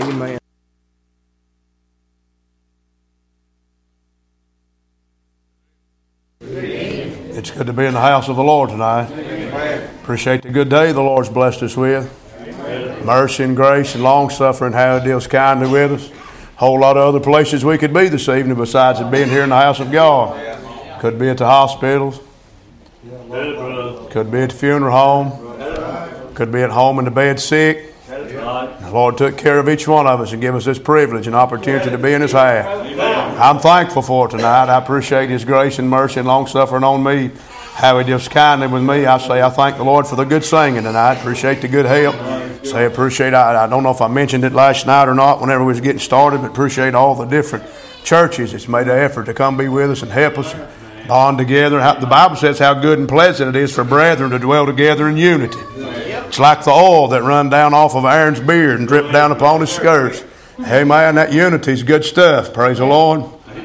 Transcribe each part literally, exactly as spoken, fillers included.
Amen. It's good to be in the house of the Lord tonight. Amen. Appreciate the good day the Lord's blessed us with. Amen. Mercy and grace and long suffering, how He deals kindly with us. A whole lot of other places we could be this evening besides it being here in the house of God. Could be at the hospitals. Could be at the funeral home. Could be at home in the bed sick. The Lord took care of each one of us and gave us this privilege and opportunity to be in His house. I'm thankful for it tonight. I appreciate His grace and mercy and long suffering on me. How He deals kindly with me. I say I thank the Lord for the good singing tonight. Appreciate the good help. Say appreciate. I, I don't know if I mentioned it last night or not whenever we was getting started, but appreciate all the different churches that's made an effort to come be with us and help us bond together. How, the Bible says how good and pleasant it is for brethren to dwell together in unity. It's like the oil that run down off of Aaron's beard and dripped down upon his skirts. Amen. That unity is good stuff. Praise the Lord.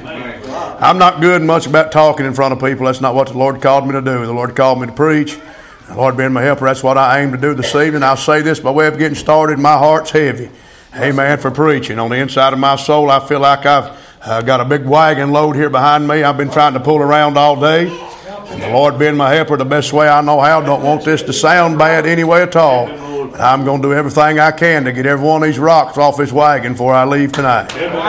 I'm not good much about talking in front of people. That's not what the Lord called me to do. The Lord called me to preach. The Lord being my helper, that's what I aim to do this evening. I'll say this by way of getting started. My heart's heavy. Amen. For preaching. On the inside of my soul, I feel like I've uh, got a big wagon load here behind me. I've been trying to pull around all day. And the Lord being my helper the best way I know how. Don't want this to sound bad any way at all. But I'm going to do everything I can to get every one of these rocks off this wagon before I leave tonight.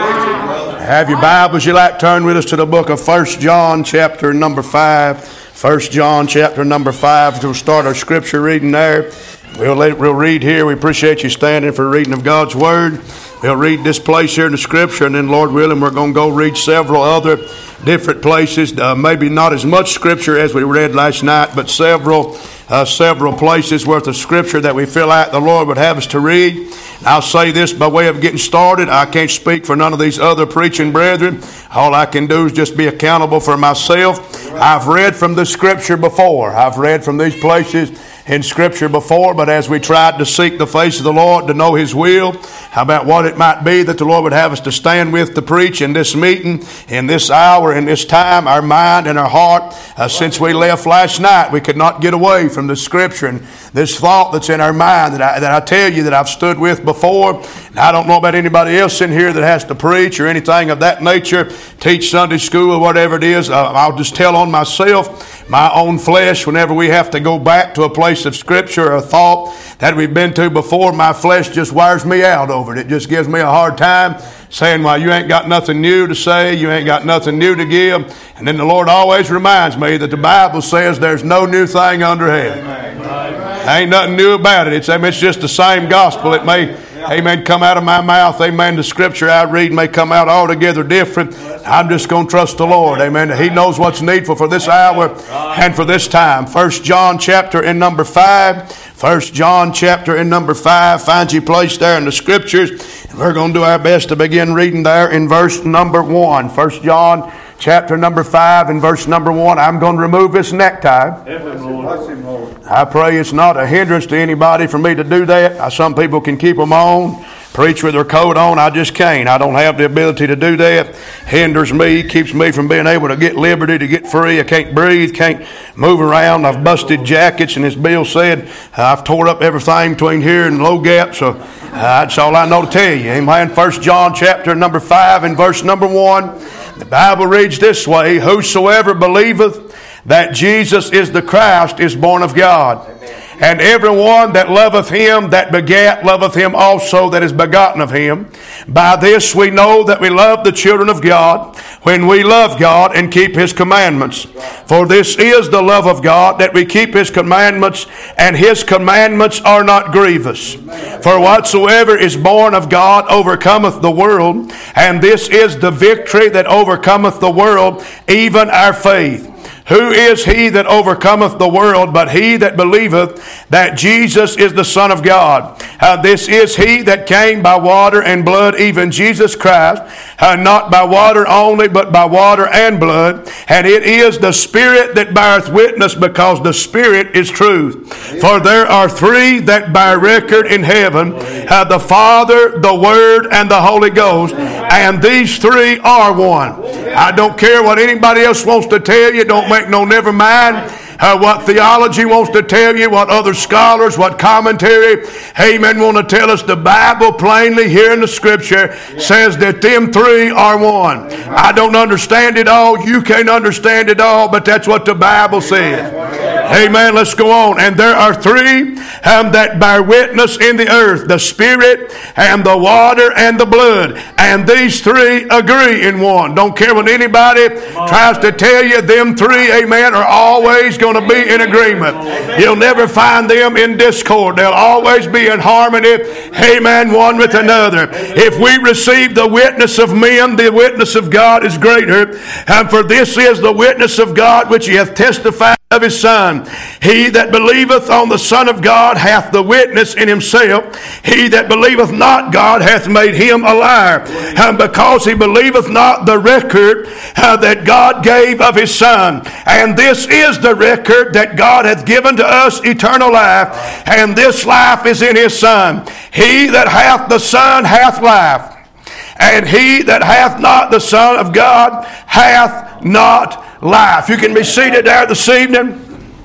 Have your Bibles, you like, turn with us to the book of First John chapter number five. First John chapter number five. We'll start our scripture reading there. We'll, let, we'll read here. We appreciate you standing for reading of God's Word. We'll read this place here in the Scripture, and then, Lord willing, we're going to go read several other different places. Uh, maybe not as much Scripture as we read last night, but several uh, several places worth of Scripture that we feel like the Lord would have us to read. I'll say this by way of getting started. I can't speak for none of these other preaching brethren. All I can do is just be accountable for myself. I've read from the Scripture before. I've read from these places in Scripture before, but as we tried to seek the face of the Lord to know His will, how about what it might be that the Lord would have us to stand with to preach in this meeting, in this hour, in this time, our mind and our heart. Uh, since we left last night, we could not get away from the Scripture and this thought that's in our mind that I, that I tell you that I've stood with before. And I don't know about anybody else in here that has to preach or anything of that nature, teach Sunday school or whatever it is. Uh, I'll just tell on myself, my own flesh, whenever we have to go back to a place of Scripture or a thought that we've been to before, my flesh just wires me out over it. It just gives me a hard time saying, well, you ain't got nothing new to say, you ain't got nothing new to give. And then the Lord always reminds me that the Bible says there's no new thing under heaven. Amen. Ain't nothing new about it. It's, I mean, it's just the same gospel. It may, amen, come out of my mouth. Amen. The Scripture I read may come out altogether different. I'm just going to trust the Lord. Amen. He knows what's needful for this hour and for this time. First John chapter in number five. First John chapter in number five. Find your place there in the Scriptures. And we're going to do our best to begin reading there in verse number one. First John chapter number five and verse number one. I'm going to remove this necktie. I pray it's not a hindrance to anybody for me to do that. Some people can keep them on, preach with their coat on. I just can't. I don't have the ability to do that. Hinders me, keeps me from being able to get liberty, to get free. I can't breathe, can't move around. I've busted jackets, and as Bill said, I've tore up everything between here and Low Gap, so uh, that's all I know to tell you. Amen. First John chapter number five and verse number one. The Bible reads this way, whosoever believeth that Jesus is the Christ is born of God. And everyone that loveth Him that begat loveth Him also that is begotten of Him. By this we know that we love the children of God, when we love God and keep His commandments. For this is the love of God, that we keep His commandments, and His commandments are not grievous. For whatsoever is born of God overcometh the world, and this is the victory that overcometh the world, even our faith. Who is he that overcometh the world but he that believeth that Jesus is the Son of God? Uh, this is he that came by water and blood, even Jesus Christ, uh, not by water only, but by water and blood. And it is the Spirit that beareth witness, because the Spirit is truth. For there are three that bear record in heaven, uh, the Father, the Word, and the Holy Ghost. And these three are one. I don't care what anybody else wants to tell you. Don't make no never mind. uh, what theology wants to tell you, what other scholars, what commentary, amen, want to tell us. The Bible plainly here in the Scripture says that them three are one. I don't understand it all. You can't understand it all, but that's what the Bible says. Amen. Let's go on. And there are three um, that bear witness in the earth, the Spirit and the water and the blood. And these three agree in one. Don't care what anybody tries to tell you. Them three, amen, are always going to be in agreement. You'll never find them in discord. They'll always be in harmony, amen, one with another. If we receive the witness of men, the witness of God is greater. And for this is the witness of God which he hath testified of his Son. He that believeth on the Son of God hath the witness in himself. He that believeth not God hath made him a liar, and because he believeth not the record uh, that God gave of his Son. And this is the record, that God hath given to us eternal life, and this life is in his Son. He that hath the Son hath life, and he that hath not the Son of God hath not life. You can be seated there this evening.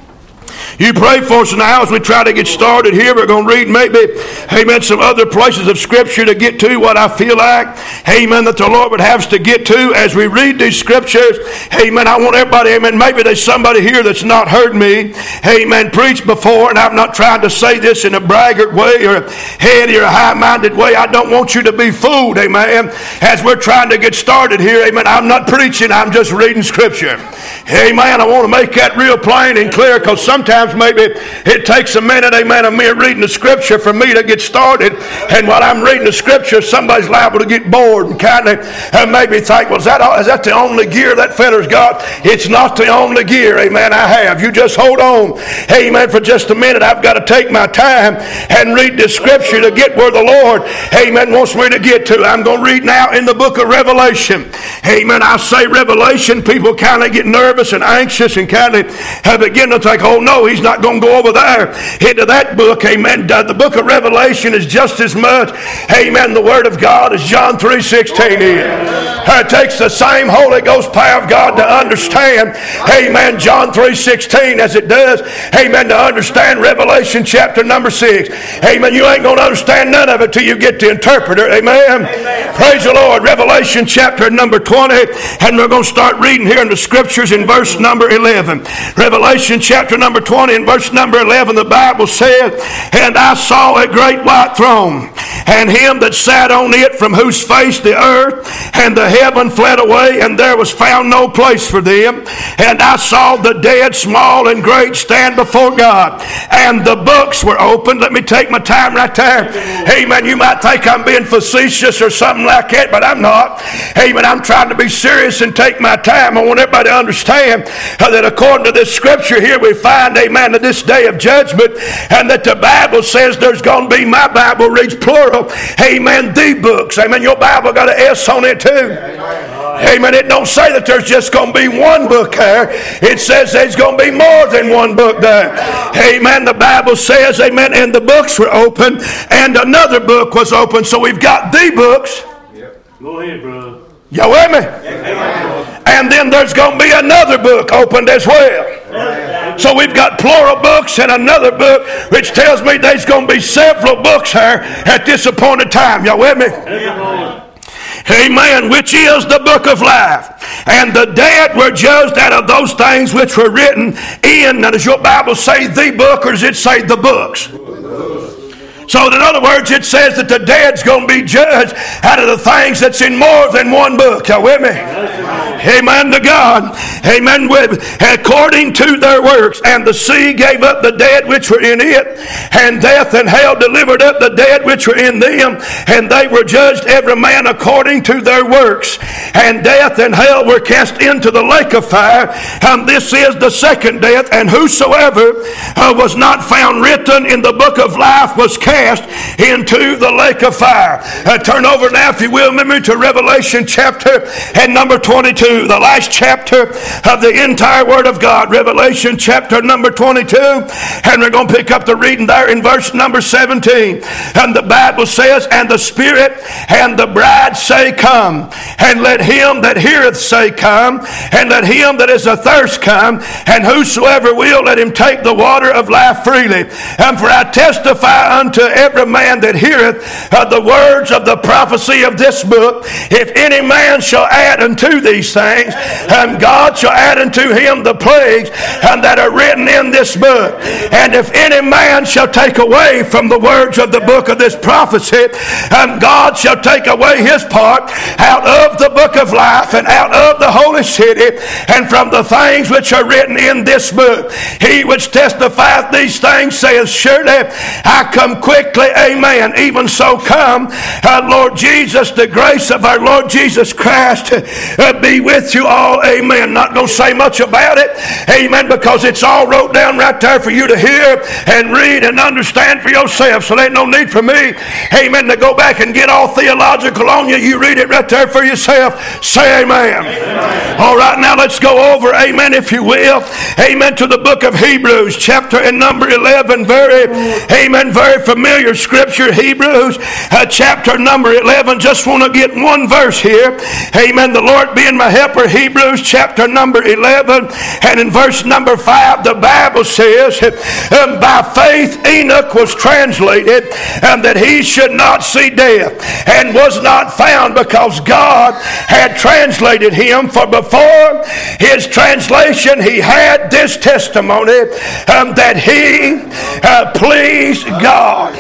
You pray for us now as we try to get started here. We're going to read maybe, amen, some other places of Scripture to get to what I feel like, amen, that the Lord would have us to get to as we read these Scriptures. Amen. I want everybody, amen, maybe there's somebody here that's not heard me, amen, preach before, and I'm not trying to say this in a braggart way or a heady or a high-minded way. I don't want you to be fooled, amen, as we're trying to get started here, amen. I'm not preaching, I'm just reading Scripture. Amen. I want to make that real plain and clear, because sometimes maybe it takes a minute, amen, of me reading the Scripture for me to get started. And while I'm reading the Scripture, somebody's liable to get bored and kind of uh, maybe think, well, is that, is that the only gear that feller's got? It's not the only gear, amen, I have. You just hold on, amen, for just a minute. I've got to take my time and read the Scripture to get where the Lord, amen, wants me to get to. I'm going to read now in the book of Revelation. Amen. I say Revelation, people kind of get nervous and anxious and kind of uh, begin to think, oh no, he's not going to go over there into that book. Amen. The book of Revelation is just as much, amen, the Word of God as John three sixteen is. It takes the same Holy Ghost power of God to understand, amen, John three sixteen as it does, amen, to understand Revelation chapter number six. Amen. You ain't going to understand none of it till you get the interpreter. Amen. Amen. Praise the Lord. Revelation chapter number twenty, and we're going to start reading here in the Scriptures in verse number eleven. Revelation chapter number twenty and verse number eleven, the Bible says, and I saw a great white throne, and him that sat on it, from whose face the earth and the heaven fled away, and there was found no place for them. And I saw the dead, small and great, stand before God, and the books were opened. Let me take my time right there. Amen. You might think I'm being facetious or something like that, but I'm not. Amen. I'm trying to be serious and take my time. I want everybody to understand uh, that according to this Scripture here, we find, amen, that this day of judgment, and that the Bible says there's going to be, my Bible reads plural, amen, the books. Amen. Your Bible got an S on it too. Amen. It don't say that there's just going to be one book there. It says there's going to be more than one book there. Amen. The Bible says, amen, and the books were open, and another book was open. So we've got the books. Go ahead, brother. Y'all with me? Amen. And then there's going to be another book opened as well. Amen. So we've got plural books and another book, which tells me there's going to be several books here at this appointed time. Y'all with me? Amen. Amen. Which is the book of life. And the dead were judged out of those things which were written in. Now, does your Bible say the book, or does it say the books? So in other words, it says that the dead's going to be judged out of the things that's in more than one book. Y'all with me? Amen to God. Amen. With according to their works. And the sea gave up the dead which were in it, and death and hell delivered up the dead which were in them, and they were judged every man according to their works. And death and hell were cast into the lake of fire. And this is the second death. And whosoever uh, was not found written in the book of life was cast cast into the lake of fire. Uh, turn over now, if you will, remember, to Revelation chapter and number twenty-two, the last chapter of the entire Word of God. Revelation chapter number twenty-two, and we're going to pick up the reading there in verse number seventeen. And the Bible says, and the Spirit and the bride say, come. And let him that heareth say, come. And let him that is athirst come. And whosoever will, let him take the water of life freely. And for I testify unto every man that heareth uh, the words of the prophecy of this book, if any man shall add unto these things, and God shall add unto him the plagues and that are written in this book. And if any man shall take away from the words of the book of this prophecy, and God shall take away his part out of the book of life and out of the holy city and from the things which are written in this book. He which testifieth these things saith, surely I come quickly, amen. Even so come, uh, Lord Jesus, the grace of our Lord Jesus Christ uh, be with you all, amen. Not going to say much about it, amen, because it's all wrote down right there for you to hear and read and understand for yourself. So there ain't no need for me, amen, to go back and get all theological on you. You read it right there for yourself. Say amen. Amen. All right, now let's go over, amen, if you will, amen, to the book of Hebrews, chapter and number eleven. Very, amen, very familiar scripture, Hebrews, uh, chapter number eleven. Just want to get one verse here, amen, the Lord being my helper. Hebrews, chapter number eleven, and in verse number five, the Bible says, um, by faith Enoch was translated, and that he should not see death, and was not found, because God had translated him. For before his translation he had this testimony, um, that he uh, pleased God.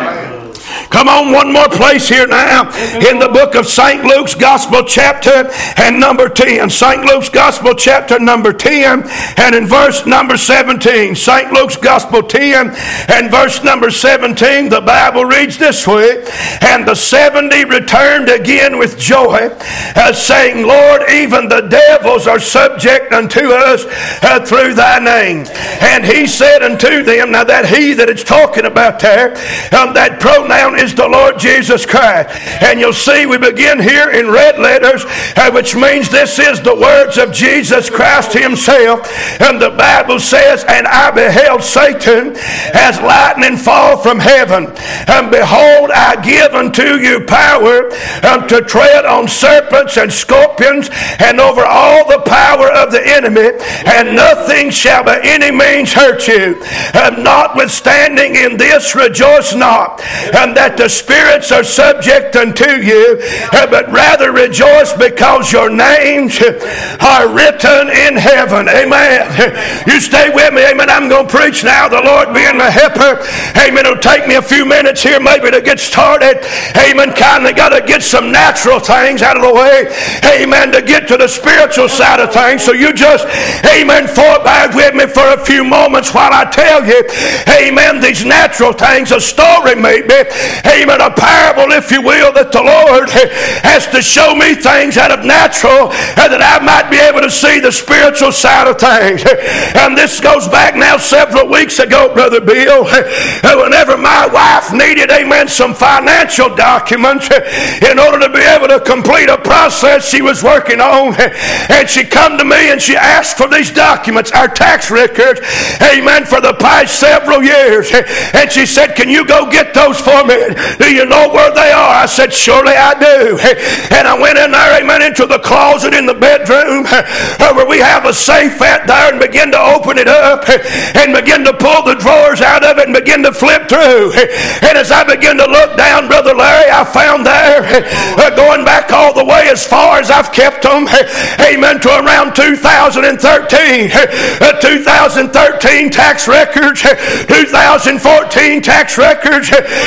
Come on, one more place here now in the book of Saint Luke's Gospel chapter and number ten. Saint Luke's Gospel chapter number ten and in verse number seventeen. Saint Luke's Gospel ten and verse number seventeen, the Bible reads this way, and the seventy returned again with joy, uh, saying, Lord, even the devils are subject unto us uh, through thy name. And he said unto them, now that he that it's talking about there, um, that pronoun is the Lord Jesus Christ. And you'll see we begin here in red letters, uh, which means this is the words of Jesus Christ himself. And the Bible says, and I beheld Satan as lightning fall from heaven. And behold, I give unto you power um, to tread on serpents and scorpions and over all the power of the enemy, and nothing shall by any means hurt you. Um, notwithstanding in this rejoice not, and that the spirits are subject unto you, uh, but rather rejoice because your names are written in heaven. Amen. You stay with me. Amen. I'm going to preach now. The Lord being my helper. Amen. It'll take me a few minutes here maybe to get started. Amen. Kind of got to get some natural things out of the way. Amen. To get to the spiritual side of things. So you just, amen, fall back with me for a few moments while I tell you, amen, these natural things, a story maybe, amen, a parable, if you will, that the Lord has to show me things out of natural and that I might be able to see the spiritual side of things. And this goes back now several weeks ago, Brother Bill, whenever my wife needed, amen, some financial documents in order to be able to complete a process she was working on, and she come to me and she asked for these documents, our tax records, amen, for the past several years. And she said, can you go get those for me? Do you know where they are? I said, surely I do. And I went in there, amen, into the closet in the bedroom where we have a safe at there, and began to open it up and begin to pull the drawers out of it and begin to flip through. And as I began to look down, Brother Larry, I found there, going back all the way as far as I've kept them, amen, to around two thousand thirteen. two thousand thirteen tax records, two thousand fourteen tax records, amen,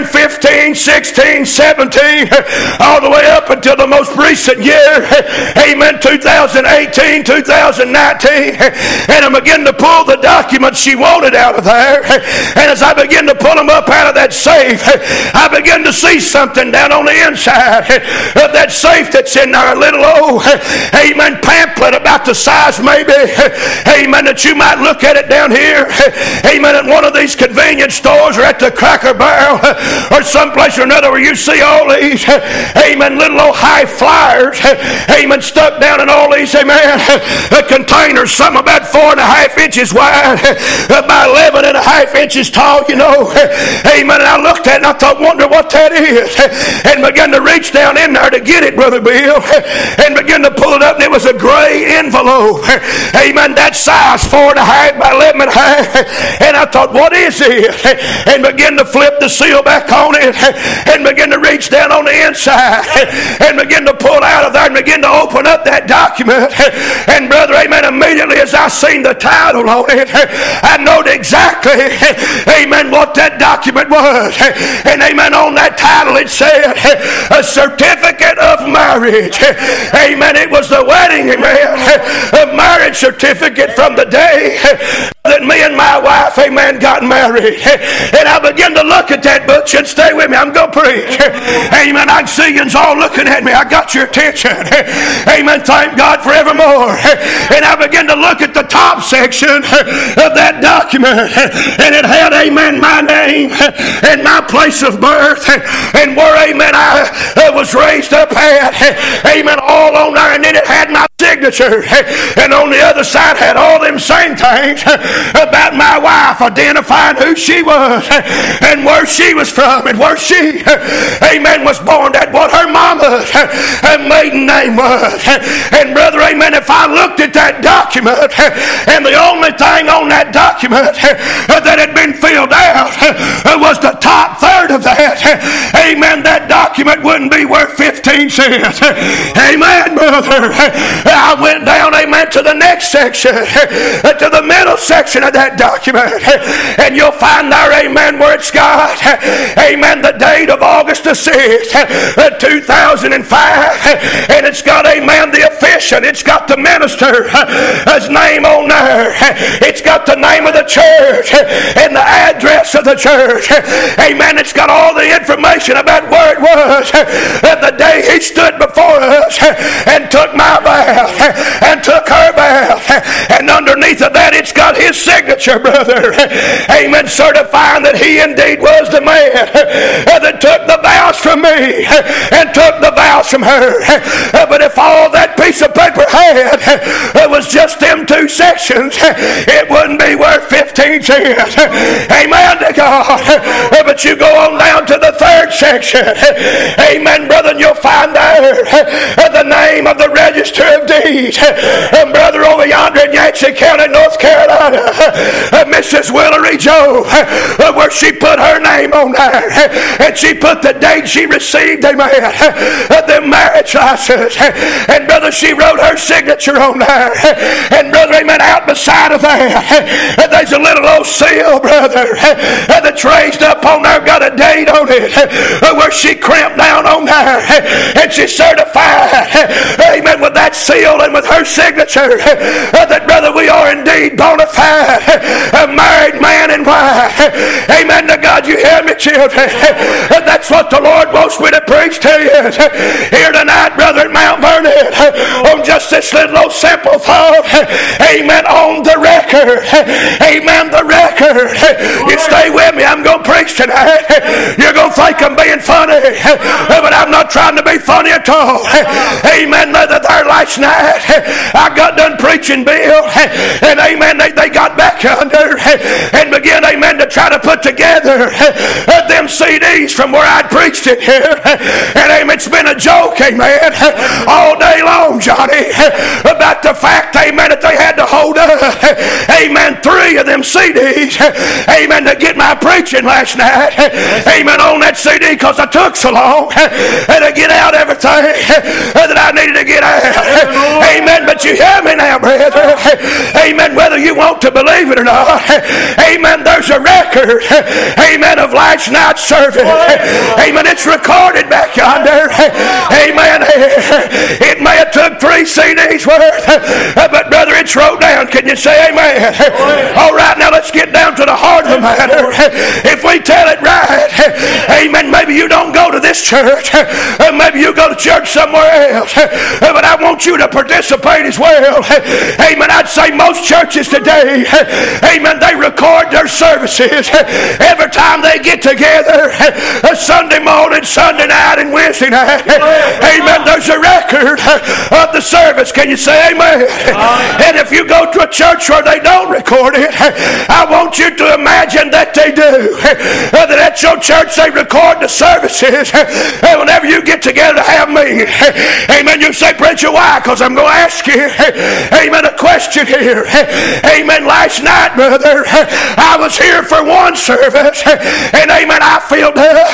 fifteen, sixteen, seventeen, all the way up until the most recent year, amen, two thousand eighteen, two thousand nineteen, and I began to pull the documents she wanted out of there, and as I began to pull them up out of that safe, I began to see something down on the inside of that safe that's in there, a little old, amen, pamphlet about the size maybe, amen, that you might look at it down here, amen, at one of these convenience stores or at the Cracker Barrel or someplace or another where you see all these, amen, little old high flyers, amen, stuck down in all these, amen, containers, some about four and a half inches wide, by eleven and a half inches tall, you know, amen, and I looked at it and I thought, wonder what that is, and began to reach down in there to get it, Brother Bill, and began to pull it up, and it was a gray envelope, amen, that size, four and a half by eleven and a half, and I thought, what is it, and began to flip the seal back on it, and begin to reach down on the inside, and begin to pull out of there, and begin to open up that document, and brother, amen, immediately as I seen the title on it, I knowed exactly, amen, what that document was, and amen, on that title it said, a certificate of marriage, amen, it was the wedding, amen, a marriage certificate from the day that me and my wife, amen, got married, and I began to look at that book, and stay with me, I'm going to preach, amen, I see you all looking at me, I got your attention, amen, thank God forevermore, and I began to look at the top section of that document, and it had, amen, my name, and my place of birth, and where, amen, I was raised up at, amen, all on there, and then it had my signature, and on the other side had all them same things about my wife, identifying who she was and where she was from and where she, amen, was born, at what her mama's maiden name was. And brother, amen, if I looked at that document and the only thing on that document that had been filled out was the top third of that, amen, that document wouldn't be worth fifteen cents. Amen, brother. I went down, amen, to the next section, to the middle section of that document, and you'll find there, amen, where it's got, amen, the date of August the sixth, two thousand five, and it's got, amen, the officiant, it's got the minister's name on there, it's got the name of the church and the address of the church, amen, it's got all the information about where it was the day he stood before us and took my vow and took her vow, and underneath of that it's got his signature, brother, amen, certifying that he indeed was the man that took the vows from me and took the vows from her. But if all that piece of paper had was just them two sections, it wouldn't be worth fifteen cents. Amen to God. But you go on down to the third section, amen, brother, and you'll find there the name of the register of deeds, and brother, over yonder in Yancey County, North Carolina, Missus Willery Joe, where she put her name on there, and she put the date she received, amen, the marriage license, and brother, she wrote her signature on there, and brother, amen, out beside of that, there's a little old seal, brother, that's raised up on there, got a date on it, where she crimped down on there, and she certified, amen, with that seal and with her signature, that brother, we are indeed bona fide, a married man and wife. Amen to God. You hear me, children? That's what the Lord wants me to preach to you here tonight, brother, at Mount Vernon, on just this little old simple thought. Amen. On the record. Amen. The record. You stay with me. I'm going to preach tonight. You're going to think I'm being funny, but I'm not trying to be funny at all. Amen. Mother, there last night, I got done preaching, Bill, and amen, they, they got back under and began, amen, to try to put together them C Ds from where I'd preached it here, and amen, it's been a joke, amen, all day long, Johnny, about the fact, amen, that they had to hold up, amen, three of them C Ds, amen, to get my preaching last night, amen, on that C D, because I took so long to get out everything that I needed to get out, amen, but you hear me now, brethren? Amen. Whether you want to believe it or not, amen, there's a record, amen, of last night's service. Amen. It's recorded back yonder. Amen. It may have took three C Ds worth, but brother, it's wrote down. Can you say amen? All right, now let's get down to the heart of the matter. If we tell it right, amen, maybe you don't go to this church, maybe you go to church somewhere else, but I want you to participate as well. Amen. I'd say most churches today, amen, they record their services every time they get together, Sunday morning, Sunday night, and Wednesday night. Amen. There's a record of the service. Can you say amen? And if you go to a church where they don't record it, I want you to imagine that they do. That at your church they record the services. And whenever you get together to have me, amen, you say, preacher, why? Because I'm going to ask you, amen, a question here. Amen. Last night, brother, I was here for one service, and amen, I feel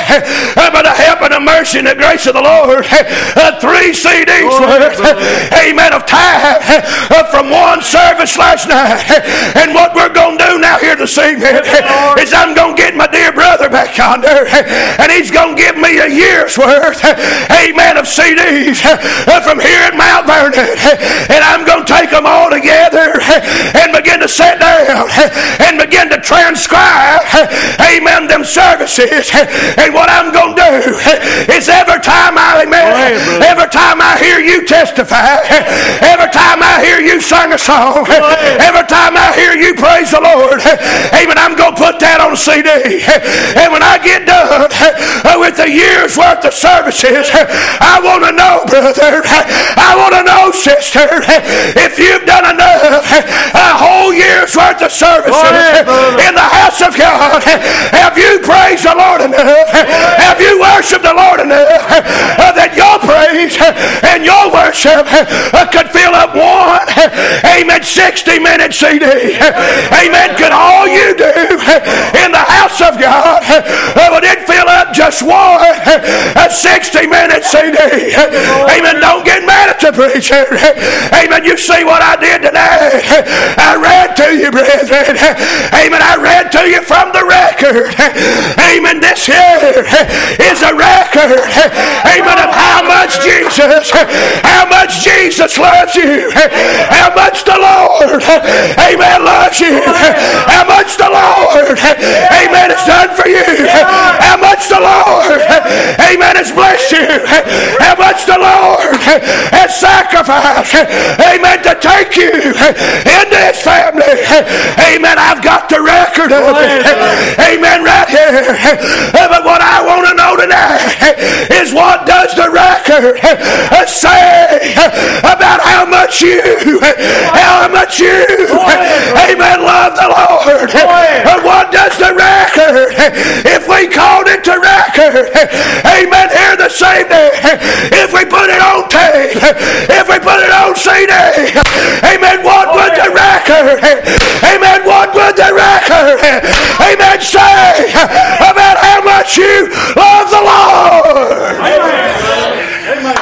uh, by the help and the mercy and the grace of the Lord, uh, three C Ds worth, amen, of time uh, from one service last night. And what we're going to do now here this evening is I'm going to get my dear brother back yonder, and he's going to give me a year's worth, amen, of C Ds uh, from here at Mount Vernon, and I'm going to take them all together and begin to sit down and begin to transcribe, amen, them services. And what I'm going to do is every time I, amen, every time I hear you testify, every time I hear you sing a song, every time I hear you praise the Lord, amen, I'm going to put that on a C D. And when I get done with the year's worth of services, I want to know, brother, I want to know, sister, if you've done enough, a whole year's worth of services in the house of God. Have you praised the Lord enough? Have you worshiped the Lord enough uh, that your praise and your worship uh, could fill up one, amen, sixty minute C D? Amen. Could all you do in the house of God, uh, would it fill up just one uh, sixty minute C D? Amen. Don't get mad at the preacher. Amen. You see what I did today? I read to you, brethren. Amen. I read to you from the record. Amen. This here is a record, amen, of how much Jesus, how much Jesus loves you, how much the Lord, amen, loves you, how much the Lord, amen, has done for you, how much the Lord, amen, has blessed you, how much the Lord has sacrificed, amen, to take you into His family. Amen. I've got the record of it, amen, right here. But what I want to know tonight is, what does the record say about how much you, how much you, amen, love the Lord? What does the record, if we called it the record, amen, here this evening, if we put it on tape, if we put it on C D, amen, what would the record, amen, what would the record, amen, say about how much you love the Lord? Amen.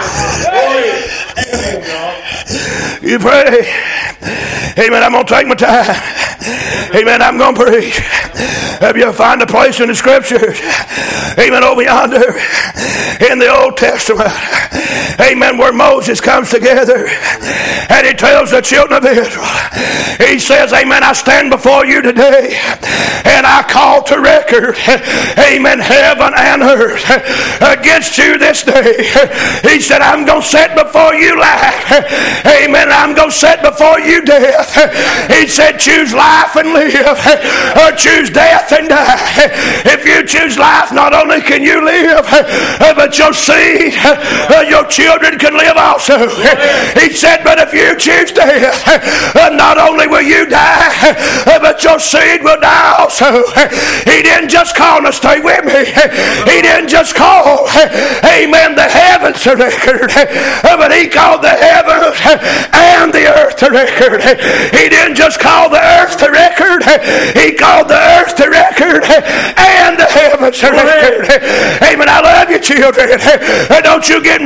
You pray. Amen. I'm going to take my time. Amen. I'm going to preach. Have you find a place in the scriptures? Amen. Over yonder in the Old Testament. Amen. Where Moses comes together and he tells the children of Israel. He says, amen, I stand before you today and I call to record, amen, heaven and earth against you this day. He said, I'm going to set before you life. Amen. I'm going to set before you death. He said, choose life and live, or choose death and die. If you choose life, not only can you live, but your seed, your children can live also. He said, but if you choose death, not only will you die, but your seed will die also. He didn't just call, now stay with me, he didn't just call, amen, the heavens to record, but he called the heavens and the earth to record. He didn't just call the earth to record, he called the earth to record and the heavens to record. Amen. I love you, children. Don't you get mad at me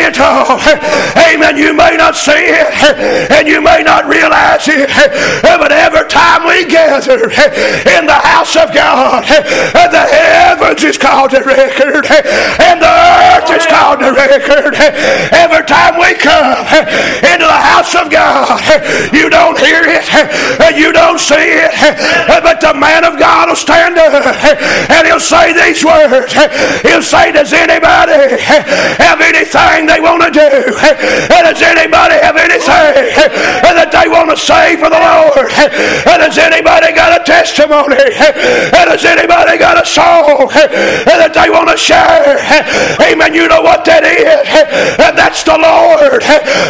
gentle. Amen. You may not see it and you may not realize it, but every time we gather in the house of God, the heavens is called to record and the earth is called to record. Every time we come into the house of God, you don't hear it and you don't see it, but the man of God will stand up and he'll say these words. He'll say, does anybody have anything they want to do? Does anybody have anything that they want to say for the Lord? Does anybody got a testimony? Does anybody got a song that they want to share? Amen. You know what that is? That's the Lord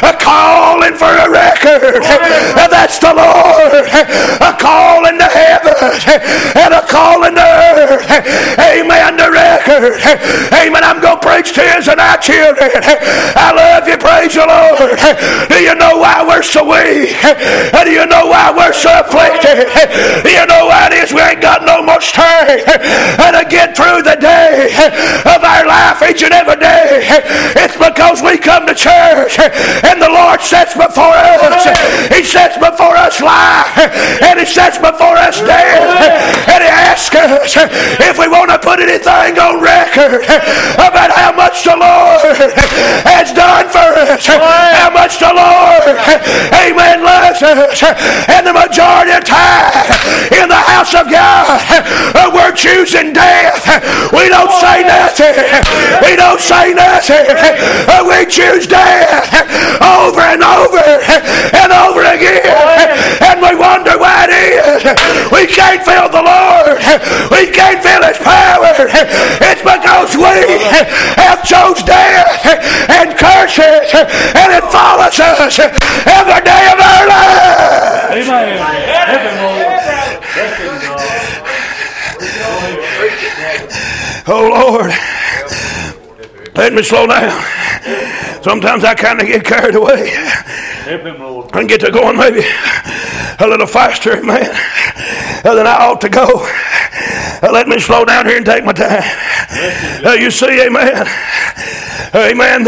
calling for a record. That's the Lord calling to heaven and a calling to earth. Amen. The record. Amen. I'm going to preach to you and our children. I love you. Praise the Lord. Do you know why we're so weak? Do you know why we're so afflicted? Do you know why it is we ain't got no more strength to get through the day of our life each and every day? It's because we come to church and the Lord sets before us. He sets before us life and He sets before us death. And He asks us if we want to put anything on record about how much the Lord has done for us, how much the Lord, amen, loves us. And the majority of time in the house of God, we're choosing death. We don't say nothing. We don't say nothing. We choose death over and over and over again. And we wonder why it is. We can't feel the Lord. We can't feel His power. It's because we have chose death and curses, and it follows us every day of our lives. Amen. Oh Lord, let me slow down. Sometimes I kind of get carried away and get to going maybe a little faster, man, than I ought to go. Let me slow down here and take my time. Uh, you see, amen, amen.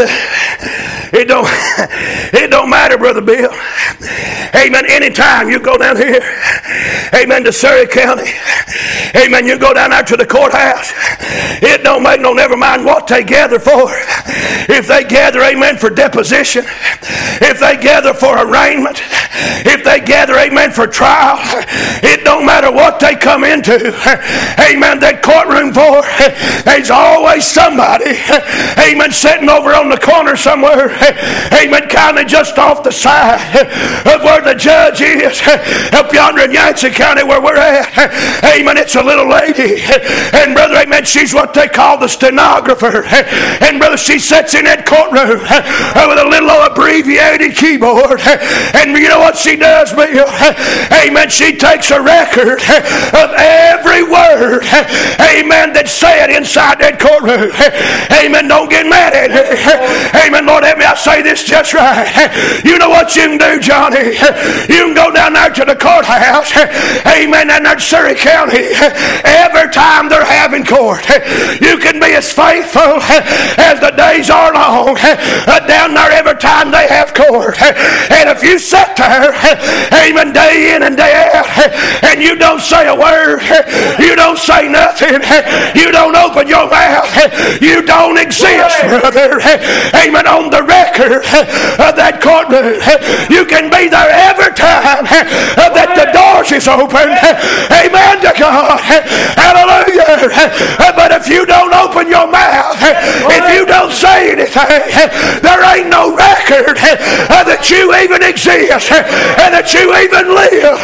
It don't, it don't matter, Brother Bill. Amen. Anytime you go down here, amen, to Surrey County, amen, you go down there to the courthouse. It don't make no never mind what they gather for. If they gather, amen, for deposition, if they gather for arraignment, if they gather, amen, for trial, it don't matter what they come into, amen, that courtroom for. There's always somebody, amen, sitting over on the corner somewhere, amen, kind of just off the side of where the judge is, up yonder in Yancey County where we're at. Amen. It's a little lady, and brother, amen, she's what they call the stenographer. And brother, she sits in that courtroom with a little old abbreviated keyboard. And you know what she does, Bill? Amen. She takes a record of every word, amen, that's said inside that courtroom. Amen. Don't get mad at me. Amen. Lord, help me, I say this just right. You know what you can do, Johnny? You can go down there to the courthouse, amen, in that Surrey County. Every time they're having court, you can be as faithful as the days are long down there every time they have court. And if you sit there, amen, day in and day out, and you don't say a word, you don't say nothing, you don't open your mouth, you don't exist, brother, amen, on the record of that courtroom. You can be there every time that the doors is open. Amen to God. Hallelujah. But if you don't open your mouth, if you don't say anything, there ain't no record that you even exist and that you even live.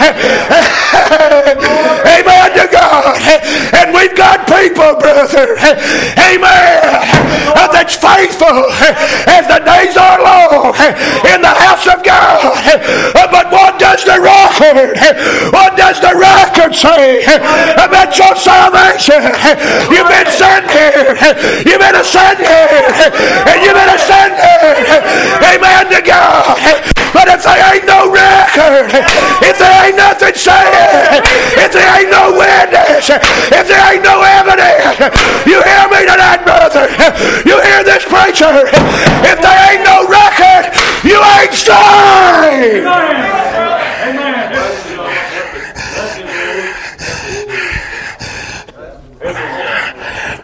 Amen to God. And we've got people, brother, amen, that's faithful as the days are long in the house of God. But what does the record, what does the record say about your salvation? You've been sent here, you've been sent here, and you've been sent here. Amen to God. But if there ain't no record, if there ain't nothing said, if there ain't no witness, if there ain't no evidence, you hear me tonight, brother? You hear this preacher? If there ain't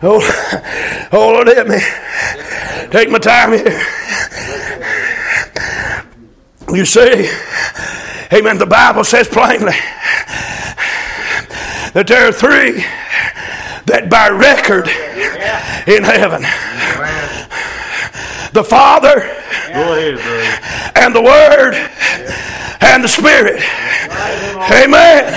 Oh, oh Lord, help me. Take my time here. You see, amen, the Bible says plainly that there are three that bear record in heaven. The Father, and the Word, and the Spirit. Amen.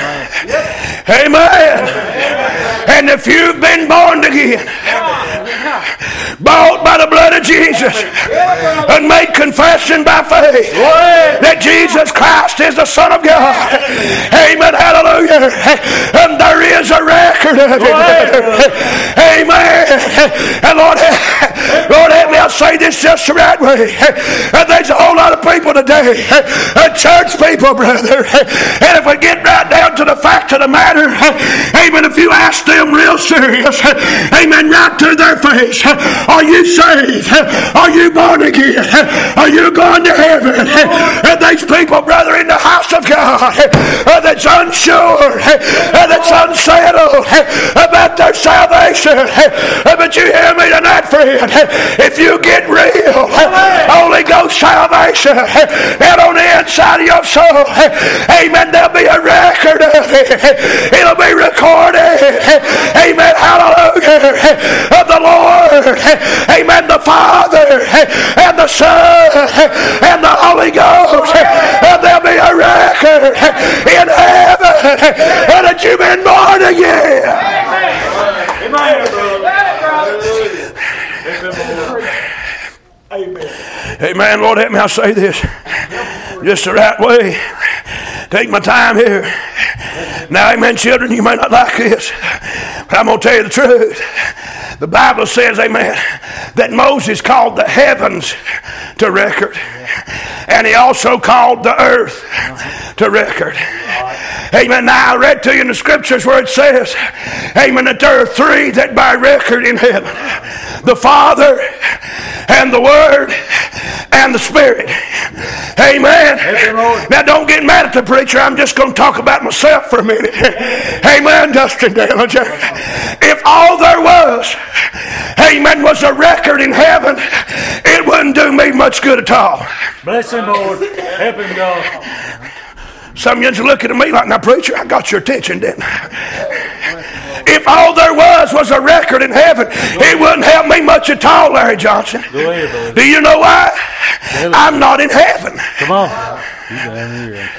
Amen. And if you've been born again, bought by the blood of Jesus, and made confession by faith that Jesus Christ is the Son of God, amen, hallelujah, and there is a record of it. Amen. And Lord, Lord, help me, I'll say this just the right way. There's a whole lot of people today, church people, brother, and if we get right down to the fact of the matter, amen, if you ask them real serious, amen, right to their face, are you saved? Are you born again? Are you going to heaven? And these people, brother, in the house of God, that's unsure, that's unsettled about their salvation. But you hear me tonight, friend, if you get real Holy Ghost salvation out on the inside of your soul, amen, there'll be a record of it. It'll be recorded. Amen, hallelujah, of the Lord. Amen, the Father and the Son and the Holy Ghost. And there'll be a record in heaven that you've been born again. Amen. Amen. Lord, help me, I'll say this just the right way. Take my time here. Now, amen, children, you may not like this, but I'm going to tell you the truth. The Bible says, amen, that Moses called the heavens to record. And he also called the earth to record. Amen. Now, I read to you in the scriptures where it says, amen, that there are three that bear record in heaven. The Father and the Word and the Spirit. Amen. Now, don't get mad at the preacher. I'm just going to talk about myself for a minute. Amen, Dustin Dallinger. If all there was, amen, was a record in heaven, it wouldn't do me much good at all. Bless him, Lord. Help him, God. Some of you looking at me like, now, preacher, I got your attention, didn't I? If all there was was a record in heaven, it wouldn't help me much at all, Larry Johnson. Go ahead, brother. Do you know why? I'm not in heaven. Come on. You down here.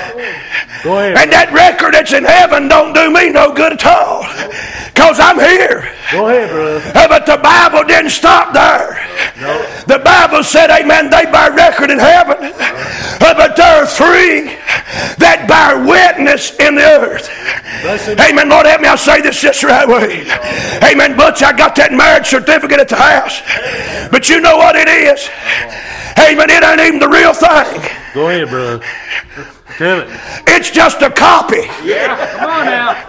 Go ahead. And that record that's in heaven don't do me no good at all. Because I'm here. Go ahead, brother. Uh, but the Bible didn't stop there. No. The Bible said, amen, they bear record in heaven. Uh, but there are three that bear witness in the earth. Amen. Lord, help me, I'll say this just the right way. Amen. Butch, I got that marriage certificate at the house. But you know what it is? Amen. It ain't even the real thing. Go ahead, brother. Tell it. It's just a copy. Yeah, come on now.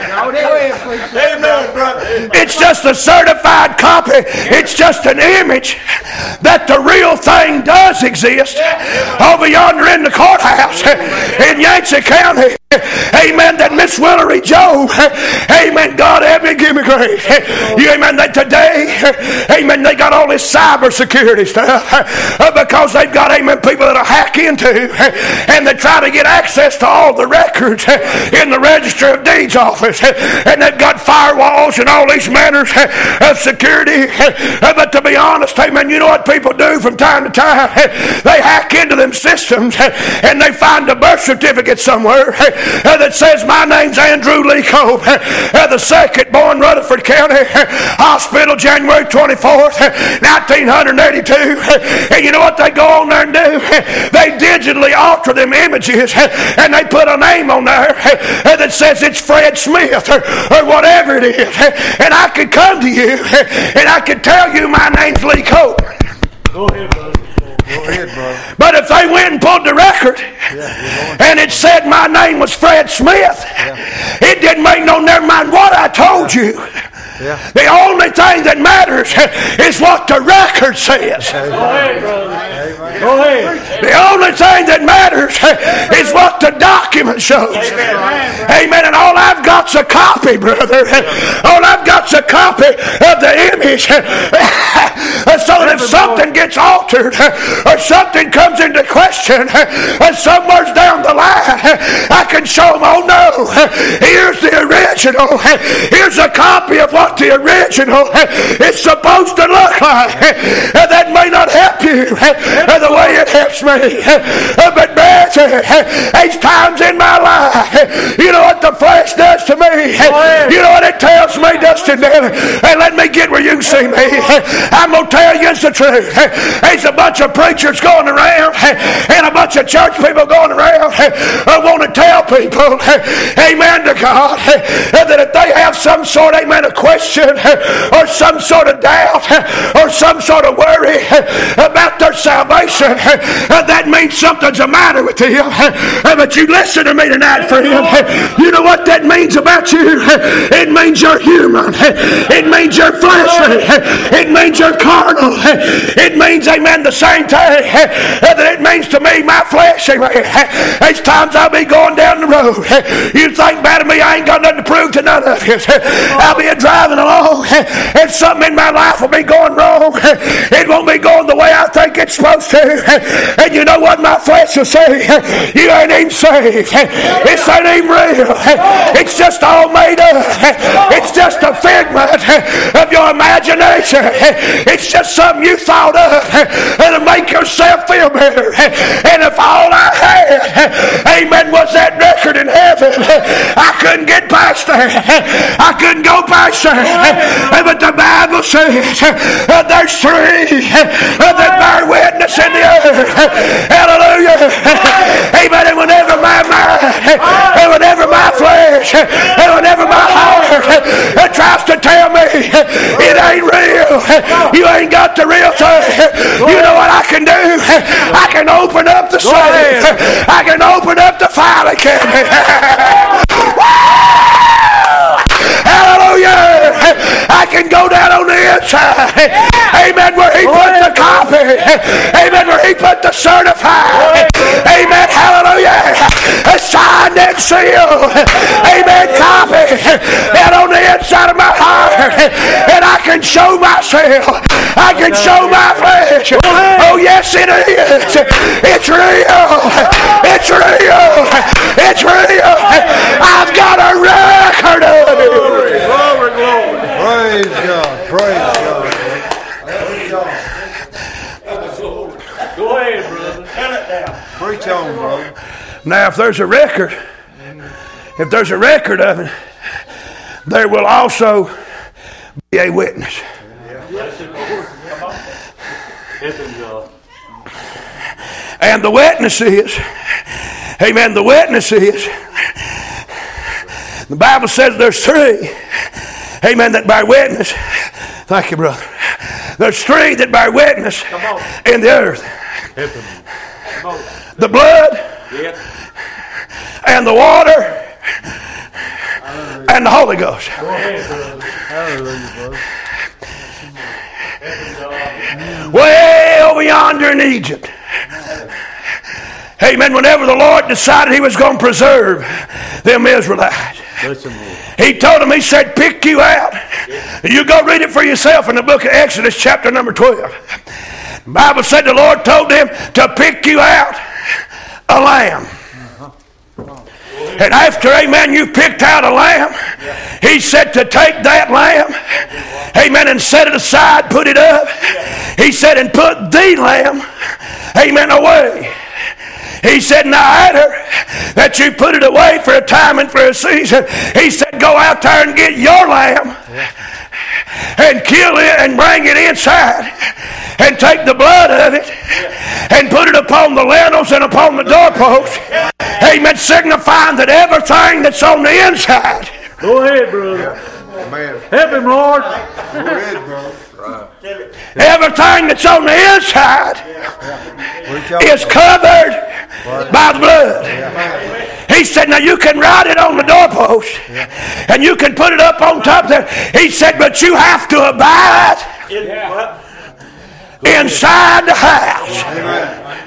Amen, brother. It's just a certified copy. It's just an image that the real thing does exist over yonder in the courthouse in Yancey County. Amen, that Miss Willery Joe, amen, God help me, give me grace. You, amen, that today, amen, they got all this cyber security stuff uh, because they've got, amen, people that'll hack into and they try to get access to all the records in the Register of Deeds office, and they've got firewalls and all these manners of security. But to be honest, amen, you know what people do from time to time? They hack into them systems and they find a birth certificate somewhere Uh, that says my name's Andrew Lee Cope, uh, the second born Rutherford County Hospital, January twenty-fourth, nineteen eighty-two. And you know what they go on there and do? They digitally alter them images and they put a name on there uh, that says it's Fred Smith or, or whatever it is. And I could come to you and I could tell you my name's Lee Cope. Go ahead, brother. Go ahead, brother. But if they went and pulled the record yeah, and it said my name was Fred Smith, yeah, it didn't make no never mind what I told you. Yeah. The only thing that matters is what the record says. Go ahead, brother. Go ahead. The only thing that matters is what the document shows. Amen. And all I've got's a copy, brother. All I've got's a copy of the image. So that if something gets altered or something comes into question somewhere down the line, I can show them, oh no, here's the original. Here's a copy of what the original is supposed to look like. That may not help you the way it helps me. But man, there's times in my life, you know what the flesh does to me? You know what it tells me, Dustin Daly? And let me get where you can see me. I'm going to tell you it's the truth. There's a bunch of preachers going around and a bunch of church people going around who want to tell people, amen to God, that if they have some sort, amen, of question or some sort of doubt or some sort of worry about their salvation, that means something's the matter with them. But you listen to me tonight, friend. You know what that means about you? It means you're human. It means you're fleshly. It means you're carnal. It means, amen, the same thing that it means to me, my flesh, amen. There's times I'll be going down the road. You think bad of me, I ain't got nothing to prove to none of you. I'll be driving along and something in my life will be going wrong. It won't be going the way I think it's supposed to. And you know what my flesh will say? You ain't even saved. This ain't even real. It's just all made up. It's just a figment of your imagination. It's just something you thought of to make yourself feel better. And if all I had, amen, was that record in heaven, I couldn't get past that. I couldn't go past that. But the Bible says there's three that bear witness in the earth. Hallelujah. Amen. And whenever my mind, and whenever my flesh, and whenever my heart tries to tell me it ain't real, you ain't got the real thing, you know what I can do? I can open up the safe. I can open up the filing cabinet. Hallelujah. I can go down on the inside. Amen. Where he put the copy. Amen. Where he put the certified. Amen. Hallelujah. Signed and sealed. Amen. Copy. And on the inside of my heart. And I can show myself. I can show my flesh. Oh yes it is. It's real. It's real. It's real. I've got a record of it. Glory, glory. Praise God. Praise God. Praise God. Go ahead, brother. Turn it down. Preach on, brother. Now, if there's a record, if there's a record of it, there will also be a witness. And the witness is, amen, the witness is, the Bible says there's three, amen, that bear witness. Thank you, brother. There's three that bear witness in the earth. The blood and the water and the Holy Ghost. Way over yonder in Egypt. Amen. Whenever the Lord decided he was going to preserve them Israelites, he told them, he said, pick you out. You go read it for yourself in the book of Exodus chapter number twelve. The Bible said the Lord told them to pick you out a lamb. And after, amen, you picked out a lamb, he said to take that lamb, amen, and set it aside, put it up. He said, and put the lamb, amen, away. He said, now after that you put it away for a time and for a season, he said, go out there and get your lamb and kill it and bring it inside and take the blood of it and put it upon the lintels and upon the doorposts. Amen. Signifying that everything that's on the inside. Go ahead, brother. Amen. Help him, Lord. Go ahead, brother. Right. Everything that's on the inside is covered by the blood. He said, now you can write it on the doorpost and you can put it up on top there. He said, but you have to abide inside the house.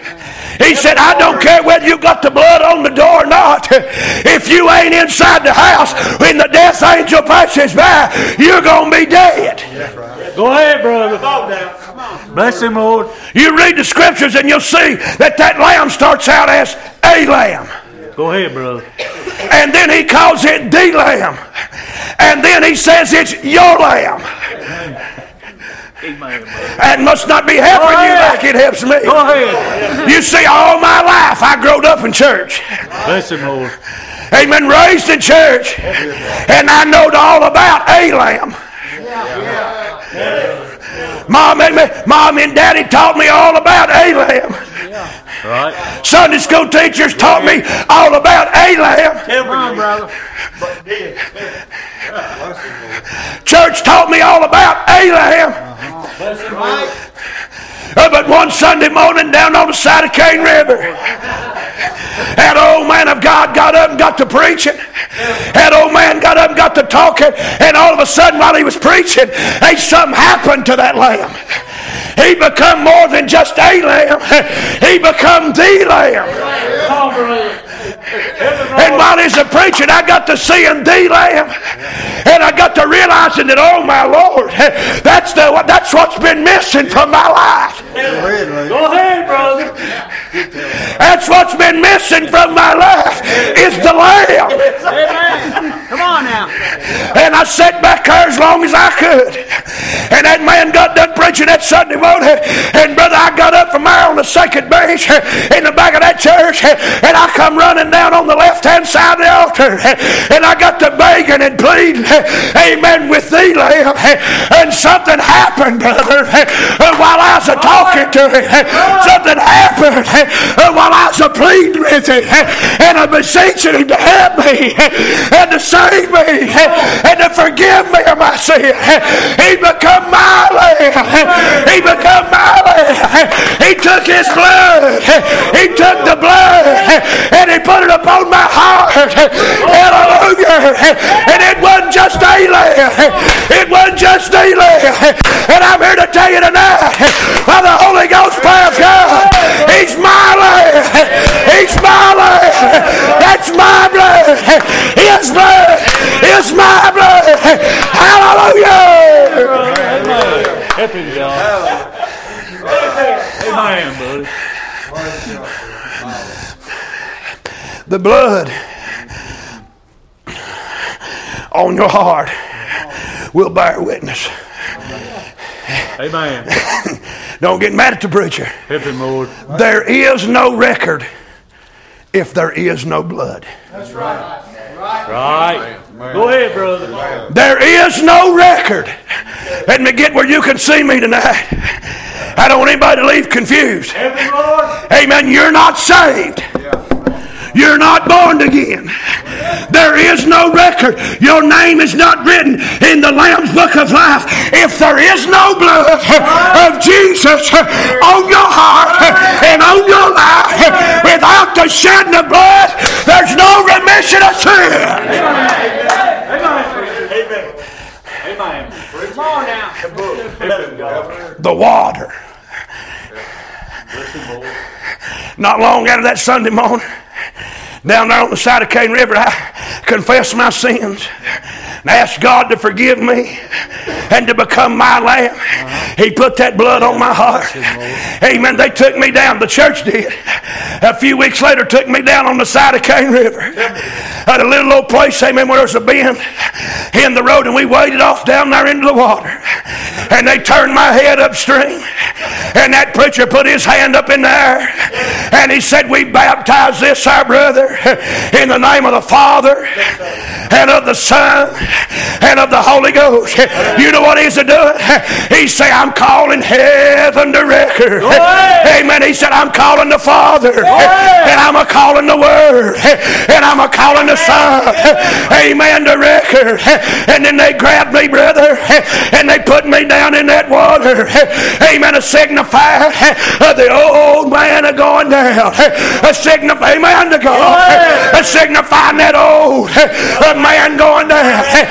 I don't care whether you got the blood on the door or not. If you ain't inside the house when the death angel passes by, you're going to be dead. Go ahead, brother. Bless him, Lord. You read the scriptures and you'll see that that lamb starts out as a lamb. Go ahead, brother. And then he calls it the lamb. And then he says it's your lamb. That must not be helping you like it helps me. Go ahead. You see, all my life I growed up in church. Bless him, Lord. Amen. Raised in church. And I know all about a lamb. Mom and, me, Mom and Daddy taught me all about a lamb. Right. Sunday school teachers taught me all about a lamb. Come on, brother. Church taught me all about a lamb. Uh, but one Sunday morning down on the side of Cane River, that old man of God got up and got to preaching. That old man got up and got to talking, and all of a sudden while he was preaching, hey, something happened to that lamb. He become more than just a lamb. He become the lamb. And while he's a preaching, I got to seeing the lamb, and I got to realizing that, oh my Lord, that's the that's what's been missing from my life. Go ahead, brother. That's what's been missing from my life is the lamb. Amen. Come on now. And I sat back there as long as I could. And that man got done preaching that Sunday morning. And brother, I got up from there on the second bench in the back of that church. And I come running down on the left-hand side of the altar. And I got to begging and pleading, amen, with thee, lamb. And something happened, brother, while I was talking to him. Something happened while I was pleading with him. And I'm beseeching him to help me and to save me and to forgive me of my sin. He become my lamb. He become my lamb. He took his blood. He took the blood and he put it upon my heart. Hallelujah. And it wasn't just a lamb. It wasn't just a lamb. And I'm here to tell you tonight, by the Holy Ghost power of God, he's my lamb. He's my lamb. That's my blood. His blood is my blood. Hallelujah. Help him, God. Amen, buddy. The blood on your heart will bear witness. Amen. Don't get mad at the preacher. Help him, Lord. There is no record if there is no blood. That's right. Right. Go ahead, brother. There is no record. Let me get where you can see me tonight. I don't want anybody to leave confused. Help him, Lord. Amen. You're not saved. You're not born again. There is no record. Your name is not written in the Lamb's Book of Life if there is no blood of Jesus on your heart and on your life. Without the shedding of blood, there's no remission of sin. Amen. Amen. Come on now. The water. Not long after that Sunday morning, down there on the side of Cane River, I confessed my sins and asked God to forgive me and to become my lamb. He put that blood on my heart. Amen. They took me down. The church did. A few weeks later, took me down on the side of Cane River at a little old place, amen, where there's a bend in the road, and we waded off down there into the water. And they turned my head upstream, and that preacher put his hand up in there, and he said, we baptize this our brother in the name of the Father and of the Son and of the Holy Ghost. You know what he's doing? He said, I'm calling heaven to record. Amen. He said, I'm calling the Father, and I'm a calling the Word, and I'm a calling the Son. Amen. To record. And then they grabbed me, brother, and they put me down in that water. Amen. To signify the old man of going down. A signify, amen, to God. A signifying that old man going down.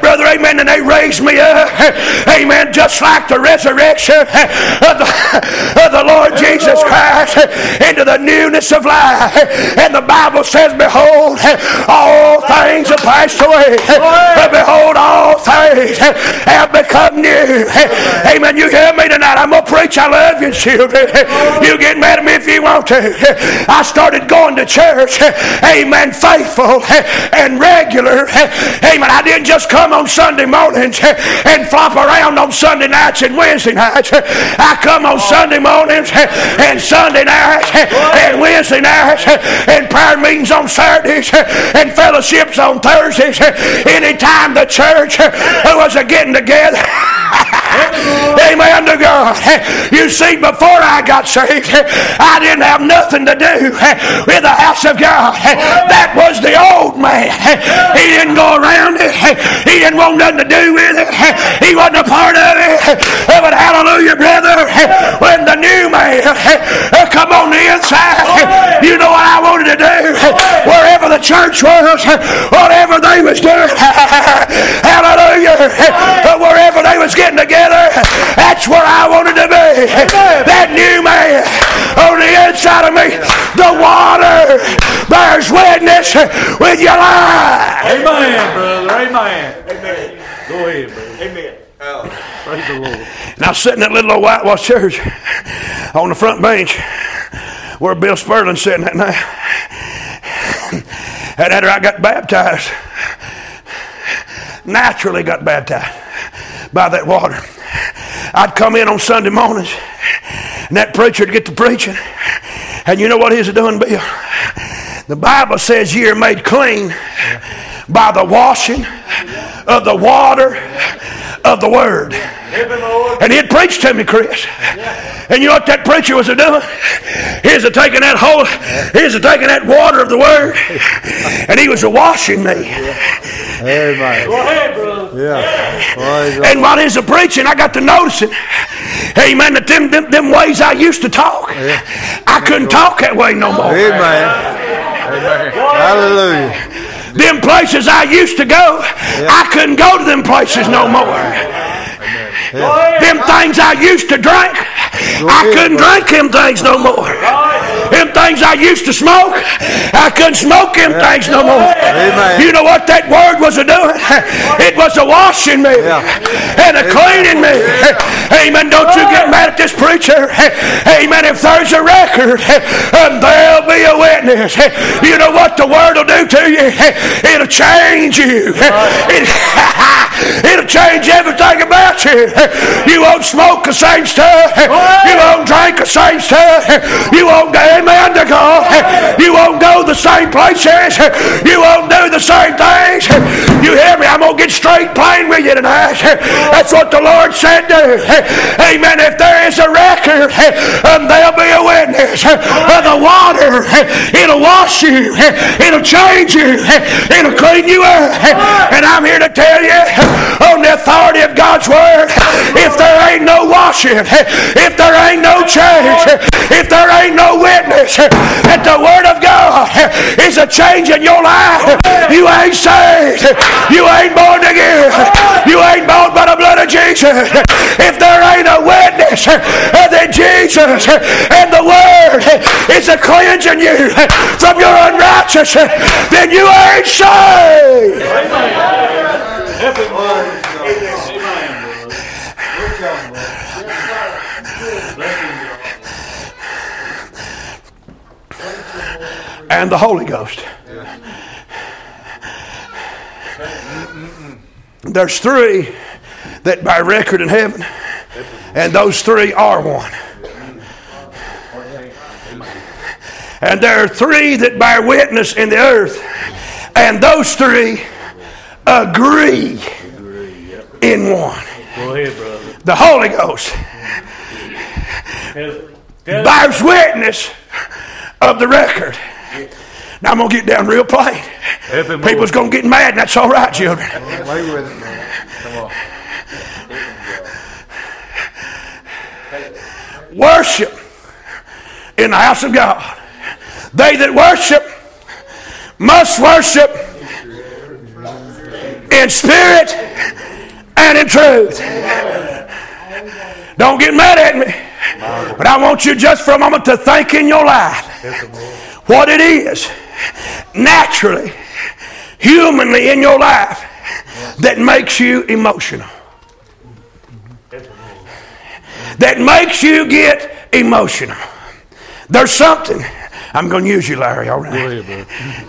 brother, amen, and they raised me up, amen, just like the resurrection of the, of the Lord Jesus Christ into the newness of life. And the Bible says, behold, all things have passed away. But behold, all things have become new. Amen. You hear me tonight? I'm going to preach. I love you, children. You get mad at me if you want to. I started going to church, amen, faithful and regular. Amen. I didn't just come on Sunday mornings and flop around on Sunday nights and Wednesday nights. I come on Sunday mornings and Sunday nights and Wednesday nights and prayer meetings on Saturdays and fellowships on Thursdays. Anytime the church was a getting together. Amen to God. You see, before I got saved, I didn't have nothing to do with the house of God. That was the old man. He didn't go around it. He didn't want nothing to do with it. He wasn't a part of it. But hallelujah, brother, when the new man come on the inside, you know what I wanted to do? Wherever the church was, whatever they was doing, hallelujah, wherever they was getting together, that's where I wanted to be. That new man on the inside of me. The water bears witness with your life. Amen, brother. Amen. Amen. Go ahead, brother. Amen. Praise the Lord. Now, sitting in that little old whitewash church on the front bench where Bill Spurling's sitting at now, and after I got baptized, naturally got baptized by that water. I'd come in on Sunday mornings, and that preacher would get to preaching, and you know what he's doing, Bill? The Bible says ye are made clean by the washing of the water of the Word. And he'd preach to me, Chris. And you know what that preacher was doing? He was taking that whole, he was taking that water of the Word, and he was washing me. Amen. Go ahead, brother. Yeah. And while he's a preaching, I got to noticing, amen, that them, them, them ways I used to talk, yeah. I couldn't talk that way no more. Amen. Amen. Hallelujah. Them places I used to go, yeah. I couldn't go to them places no more. Yeah. Them things I used to drink, I couldn't drink them things no more. Them things I used to smoke, I couldn't smoke them yeah. things no more. Amen. You know what that word was a doing? It was a washing me yeah. and a cleaning me. Amen. Don't you get mad at this preacher. Amen. If there's a record, and there'll be a witness. You know what the word will do to you? It'll change you. It, it'll change everything about you. You won't smoke the same stuff. You won't drink the same stuff. You won't go, amen to God. You won't go the same places. You won't do the same things. You hear me? I'm going to get straight plain with you tonight. That's what the Lord said do. Amen. If there is a record, um, there'll be a witness. Uh, the water, it'll wash you. It'll change you. It'll clean you up. And I'm here to tell you, on the authority of God's Word, if there ain't no washing, if there ain't no change, if there ain't no witness that the Word of God is a change in your life, you ain't saved. You ain't born again. You ain't bought by the blood of Jesus. If there ain't a witness that Jesus and the Word is a cleansing you from your unrighteousness, then you ain't saved. And the Holy Ghost. There's three that bear record in heaven, and those three are one. And there are three that bear witness in the earth, and those three agree in one. Go ahead, brother. The Holy Ghost bears witness of the record. Now I'm going to get down real plain. People's going to get mad, and that's all right, children. Wait with it, man. Come on. Worship in the house of God. They that worship must worship in spirit and in truth. Don't get mad at me, but I want you just for a moment to think in your life what it is naturally, humanly in your life that makes you emotional, that makes you get emotional. There's something. I'm going to use you, Larry, all right? Go ahead,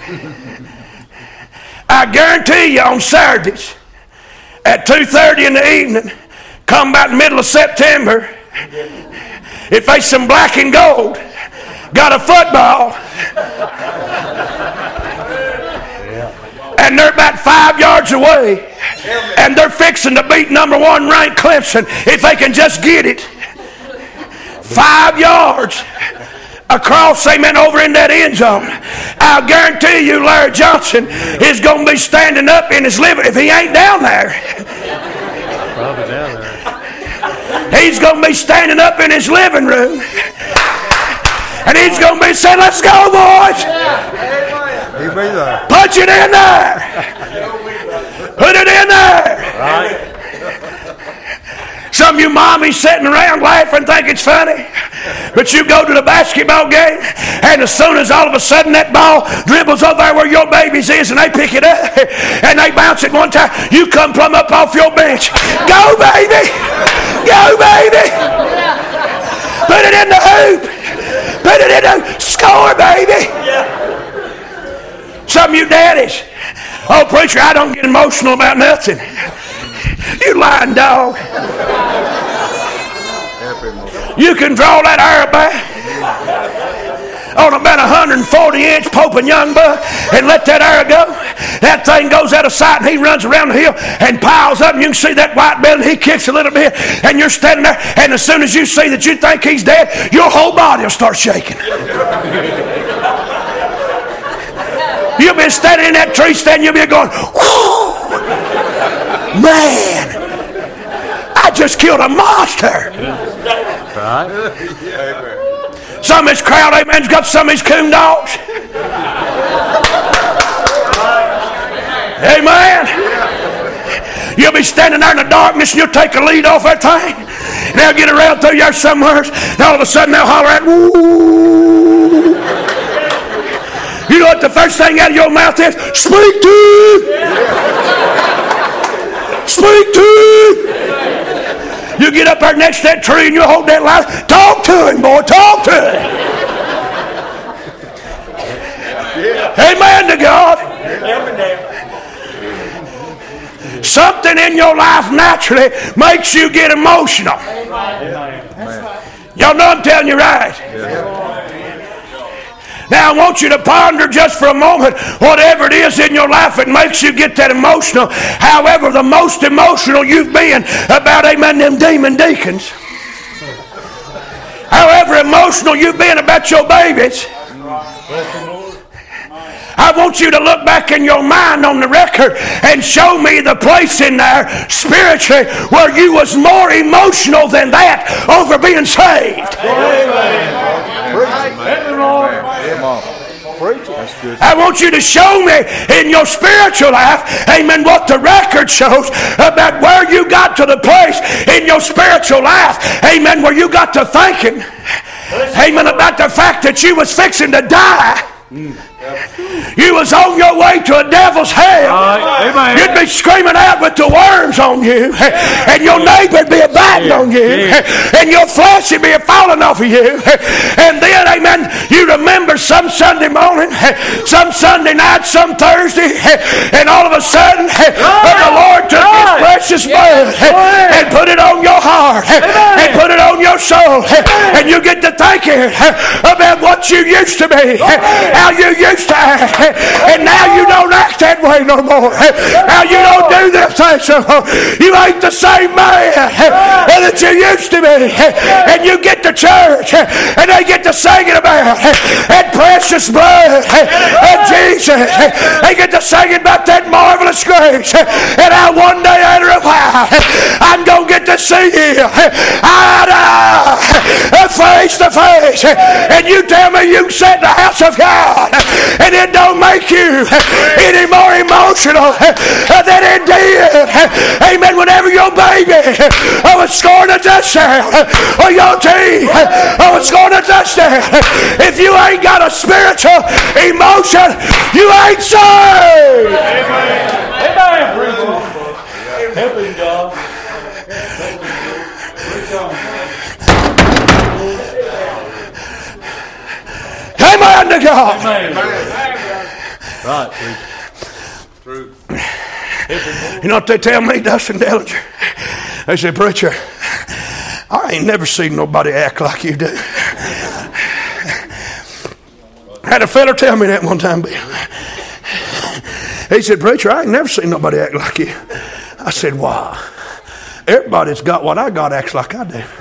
I guarantee you on Saturdays at two thirty in the evening, come about the middle of September, if they some black and gold got a football and they're about five yards away and they're fixing to beat number one ranked Clemson if they can just get it five yards across, amen, over in that end zone, I'll guarantee you Larry Johnson is going to be standing up in his living, if he ain't down there, probably down there, he's going to be standing up in his living room and he's going to be saying, let's go, boys. He'll be there. Punch it in there. Put it in there. Right. Some of you mommies sitting around laughing think it's funny, but you go to the basketball game and as soon as all of a sudden that ball dribbles over there where your baby's is and they pick it up and they bounce it one time, you come plumb up off your bench. Go, baby. Go, baby. Put it in the hoop. Put it in the score, baby. Some of you daddies, oh, preacher, I don't get emotional about nothing. You lying dog. You can draw that arrow back on about a one hundred forty inch Pope and Young buck and let that arrow go. That thing goes out of sight and he runs around the hill and piles up and you can see that white belly and he kicks a little bit and you're standing there and as soon as you see that you think he's dead, your whole body will start shaking. You'll be standing in that tree stand, you'll be going, whoo, man, I just killed a monster. Right. Some of this crowd, amen's got some of these coon dogs. Amen. You'll be standing there in the darkness and you'll take a lead off that thing. And they'll get around through there somewhere. And all of a sudden they'll holler at, woo. You know what the first thing out of your mouth is? Speak to him. Speak to him. You get up there next to that tree and you hold that line. Talk to him, boy. Talk to him. Amen to God. Something in your life naturally makes you get emotional. Y'all know I'm telling you right. Now I want you to ponder just for a moment whatever it is in your life that makes you get that emotional. However, the most emotional you've been about, amen, them demon deacons. However emotional you've been about your babies. I want you to look back in your mind on the record and show me the place in there spiritually where you was more emotional than that over being saved. Amen. I want you to show me in your spiritual life, amen, what the record shows about where you got to the place in your spiritual life, amen, where you got to thinking, amen, about the fact that you was fixing to die. You was on your way to a devil's hell. Right. You'd be screaming out with the worms on you, and your neighbor would be biting on you, and your flesh would be falling off of you. And then, amen, you remember some Sunday morning, some Sunday night, some Thursday, and all of a sudden, right. the Lord took right. His precious blood yeah. and put it on your heart, amen. And put it on your soul, amen. And you get to thinking about what you used to be, right. How you used to act, and now you don't act that way no more. Now you don't do this thing so you ain't the same man that you used to be. And you get to church and they get to singing about that precious blood of Jesus. They get to singing about that marvelous grace. And I one day after a while I'm going to get to see you eye to eye, face to face, and you tell me you can sit in the house of God and it don't make you any more emotional than it did, amen, whenever your baby was scoring a touchdown or your team was scoring a touchdown. If you ain't got a spiritual emotion, you ain't saved. Amen. Amen. Help him, God. Amen to God. Amen. Right. True. You know what they tell me, Dustin Dellinger? They say, preacher, I ain't never seen nobody act like you do. I had a fella tell me that one time, Bill. He said, preacher, I ain't never seen nobody act like you. I said, why? Everybody that's got what I got acts like I do.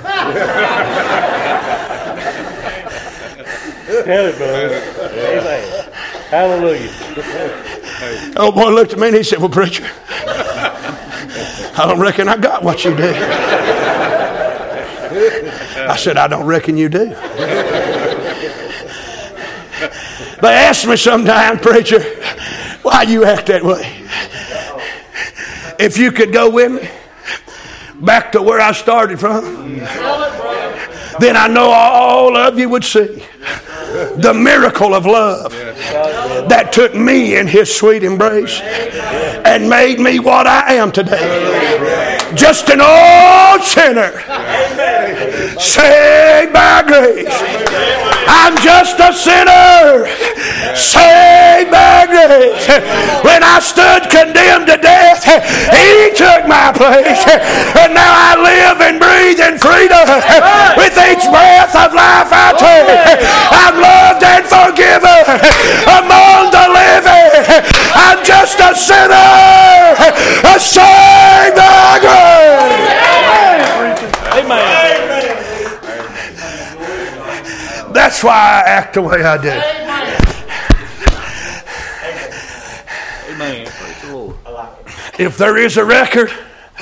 Tell it, brother. Amen. Hallelujah. The old boy looked at me and he said, well, preacher, I don't reckon I got what you do. I said, I don't reckon you do. They ask me sometimes, preacher, why you act that way? If you could go with me back to where I started from, then I know all of you would see the miracle of love that took me in his sweet embrace and made me what I am today. Just an old sinner saved by grace. I'm just a sinner saved by grace. When I stood condemned to death, he took my place. And now I live and breathe in freedom. With each breath of life I take, I'm loved and forgiven among the living. I'm just a sinner saved by grace. Amen. That's why I act the way I do. Amen. Praise the Lord. If there is a record,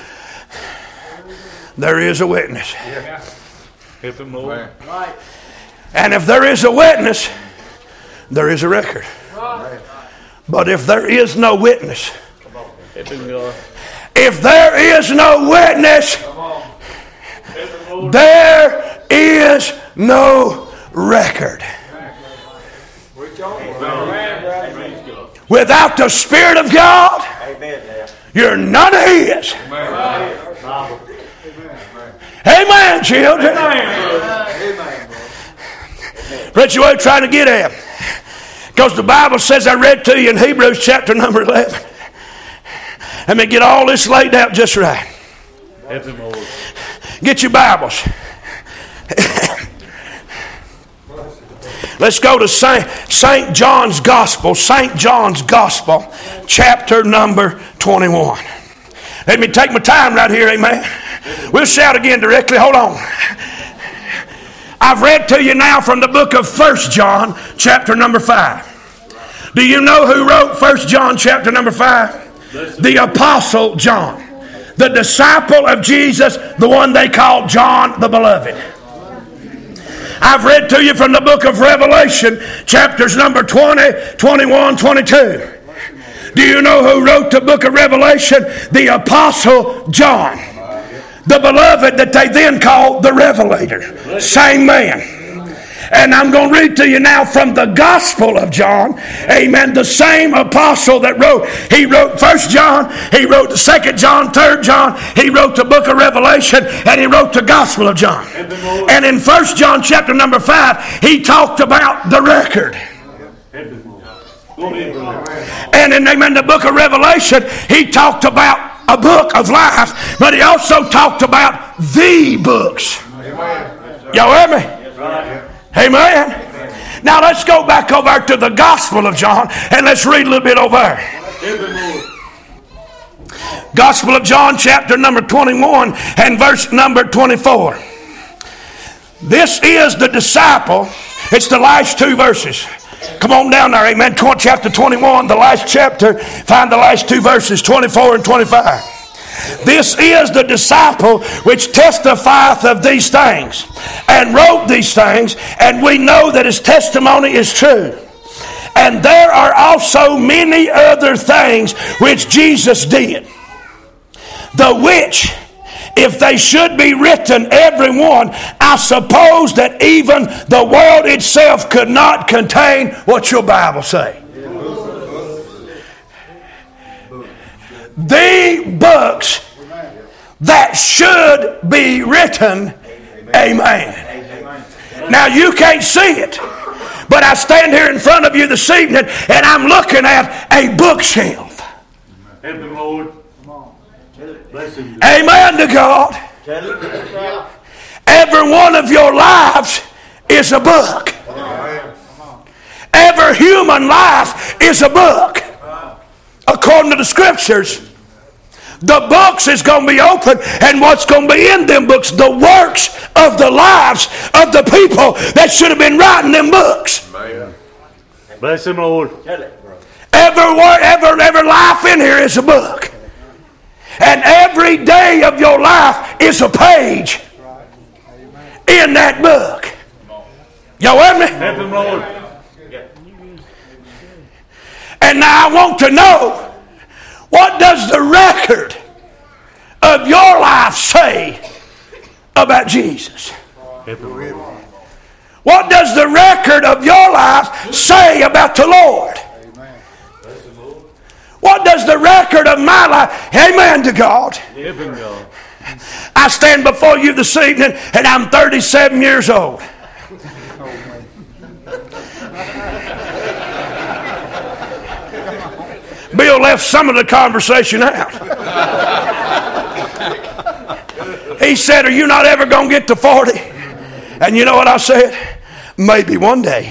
there is a witness. Help him, Lord. And if there is a witness, there is a record. But if there is no witness, Help him, God. if there is no witness, there is no record. Without the Spirit of God, you're none of His. Amen, children. Preacher, what are you trying to get at? Because the Bible says, I read to you in Hebrews chapter number eleven. Let me get all this laid out just right. Get your Bibles. Let's go to Saint John's Gospel, Saint John's Gospel, chapter number twenty-one. Let me take my time right here, amen. We'll shout again directly. Hold on. I've read to you now from the book of First John, chapter number five. Do you know who wrote First John, chapter number five? The Apostle John, the disciple of Jesus, the one they called John the Beloved. I've read to you from the book of Revelation, chapters number twenty, twenty-one, twenty-two. Do you know who wrote the book of Revelation? The Apostle John, the beloved that they then called the Revelator. Same man. And I'm going to read to you now from the Gospel of John. Amen. The same apostle that wrote. He wrote First John. He wrote the Second John, Third John. He wrote the book of Revelation. And he wrote the Gospel of John. And in First John chapter number five, he talked about the record. And in amen, the book of Revelation, he talked about a book of life. But he also talked about the books. Y'all hear me? Amen. Now let's go back over to the Gospel of John and let's read a little bit over there. Gospel of John chapter number twenty-one and verse number twenty-four. This is the disciple. It's the last two verses. Come on down there, amen. Chapter twenty-one, the last chapter. Find the last two verses, twenty-four and twenty-five. This is the disciple which testifieth of these things, and wrote these things, and we know that his testimony is true. And there are also many other things which Jesus did, the which, if they should be written, every one, I suppose that even the world itself could not contain. What's your Bible say? The books that should be written. Amen. Now you can't see it, but I stand here in front of you this evening and I'm looking at a bookshelf. Help him, Lord. Bless him. Amen to God. Every one of your lives is a book. Every human life is a book. According to the scriptures, the books is going to be open, and what's going to be in them books? The works of the lives of the people that should have been writing them books. Amen. Bless him, Lord. Every word, every, every life in here is a book. And every day of your life is a page in that book. Y'all with me? Help him, Lord. And now I want to know, what does the record of your life say about Jesus? What does the record of your life say about the Lord? What does the record of my life? Amen to God. I stand before you this evening and I'm thirty-seven years old. Bill left some of the conversation out. He said, are you not ever going to get to forty? And you know what I said? Maybe one day.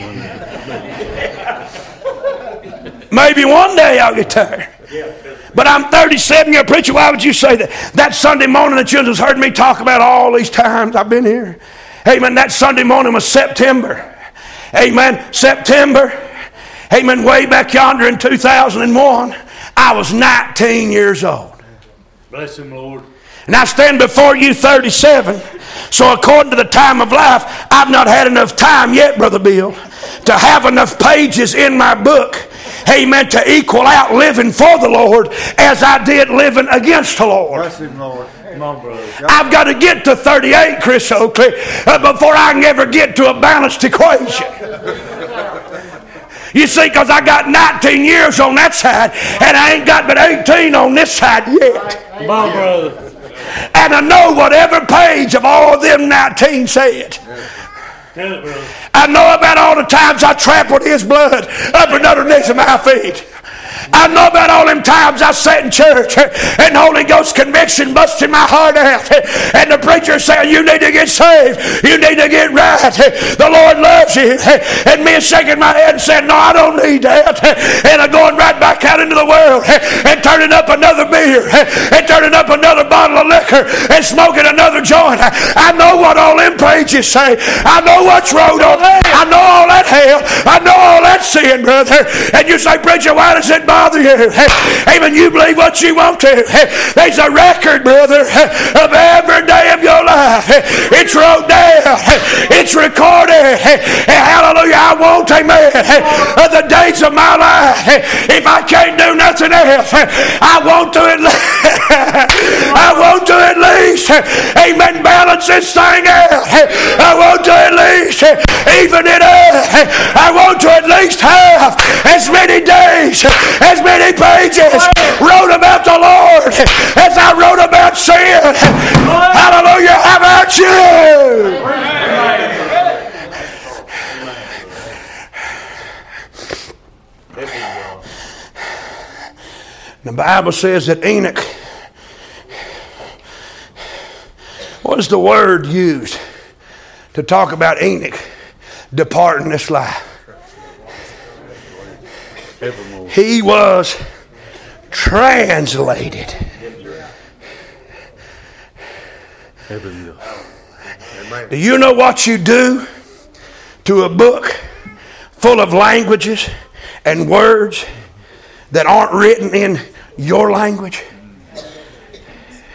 Maybe one day I'll get there. But I'm thirty-seven. You're a preacher. Why would you say that? That Sunday morning the children's heard me talk about all these times I've been here. Amen. That Sunday morning was September. Amen. September. Amen. Way back yonder in two thousand one, I was nineteen years old. Bless him, Lord. And I stand before you thirty-seven. So according to the time of life, I've not had enough time yet, Brother Bill, to have enough pages in my book, amen, to equal out living for the Lord as I did living against the Lord. Bless him, Lord. Come on, brother. I've got to get to thirty-eight, Chris Oakley, uh, before I can ever get to a balanced equation. You see, because I got nineteen years on that side, and I ain't got but eighteen on this side yet. Come on, brother. And I know what every page of all of them nineteen said. Tell it, brother. I know about all the times I trampled his blood up and underneath of my feet. I know about all them times I sat in church and Holy Ghost conviction busted my heart out, and the preacher said, you need to get saved, you need to get right, the Lord loves you, and me shaking my head and saying, no, I don't need that, and I'm going right back out into the world and turning up another beer and turning up another bottle of liquor and smoking another joint. I know what all them pages say. I know what's wrote on. I know all that hell. I know all that sin, brother. And you say, preacher, why does it bother you? Amen. You believe what you want to. There's a record, brother, of every day of your life. It's wrote down. It's recorded. Hallelujah. I want, amen, of the days of my life. If I can't do nothing else, I want to at least, I want to at least, amen, balance this thing out. I want to at least even it up. I want to at least have as many days, as many pages wrote about the Lord as I wrote about sin. Hallelujah. How about you? The Bible says that Enoch, what is the word used to talk about Enoch departing this life? He was translated. Do you know what you do to a book full of languages and words that aren't written in your language?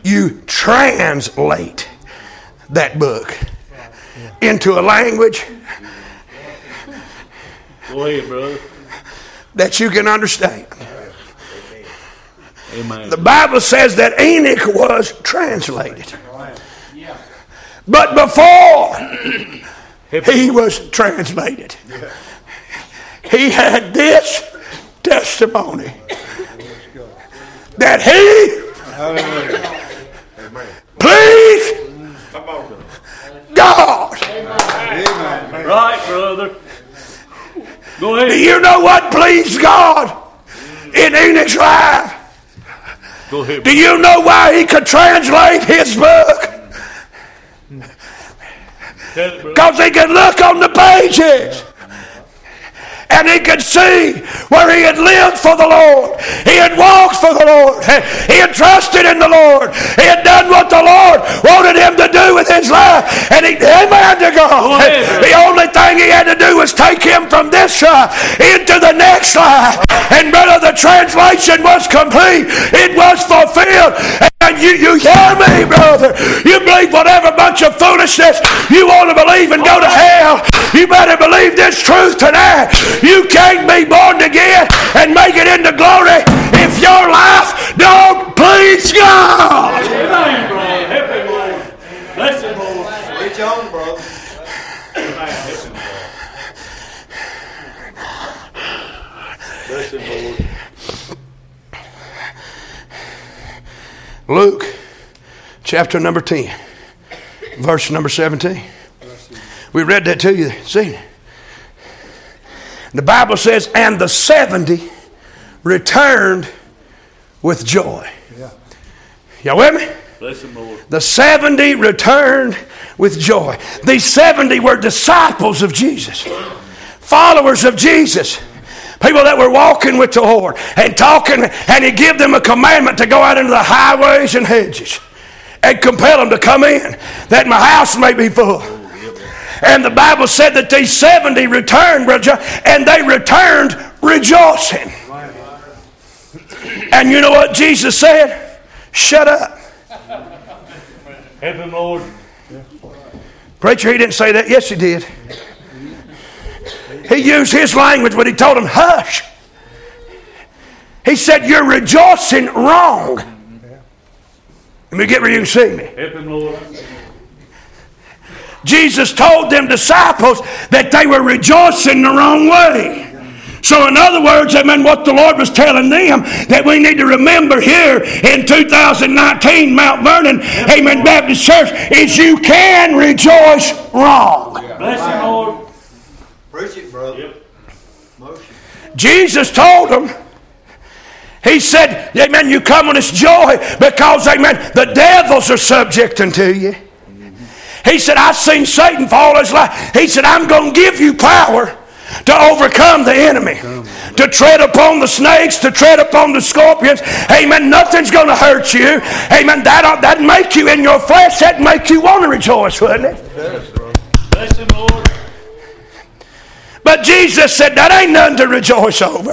you translate that book into a language Go ahead, brother. that you can understand. Amen. The Bible says that Enoch was translated. But before he was translated, he had this testimony that he pleased God. Right, brother. Go ahead. Do you know what pleased God in Enoch's life? Go ahead. Do you know why he could translate his book? Because he could look on the pages and he could see where he had lived for the Lord. He had walked for the Lord. He had trusted in the Lord. He had done what the Lord wanted him to do with his life. And he, amen to God. The only thing he had to do was take him from this life into the next life. And brother, the translation was complete. It was fulfilled. And you, you hear me, brother? You believe whatever bunch of foolishness you want to believe and go to hell. You better believe this truth tonight. You can't be born again and make it into glory if your life don't please God. Amen, bro. Help him, Lord. Bless him, Lord. Reach on, bro. Bless him, Lord. Luke chapter number ten, verse number seventeen. We read that to you. See? The Bible says, and the seventy returned with joy. Yeah. Y'all with me? Bless him, Lord. The seventy returned with joy. These seventy were disciples of Jesus, followers of Jesus. People that were walking with the Lord and talking, and He gave them a commandment to go out into the highways and hedges and compel them to come in, that my house may be full. And the Bible said that these seventy returned, and they returned rejoicing. And you know what Jesus said? Shut up. Help him, Lord. Preacher, he didn't say that. Yes, he did. He used his language when he told them, hush. He said, you're rejoicing wrong. Let me get where you can see me. Help him, Lord. Jesus told them disciples that they were rejoicing the wrong way. So in other words, amen, what the Lord was telling them that we need to remember here in two thousand nineteen Mount Vernon, amen, Baptist Church, is you can rejoice wrong. Bless him, Lord. Preach it, brother. Yep. Motion. Jesus told them, He said, amen, you come with this joy because, amen, the devils are subject unto you. He said, I've seen Satan fall his life. He said, I'm going to give you power to overcome the enemy, to tread upon the snakes, to tread upon the scorpions. Amen. Nothing's going to hurt you. Amen. That that make you in your flesh. That make you want to rejoice, wouldn't it? Bless him, Lord. But Jesus said that ain't nothing to rejoice over.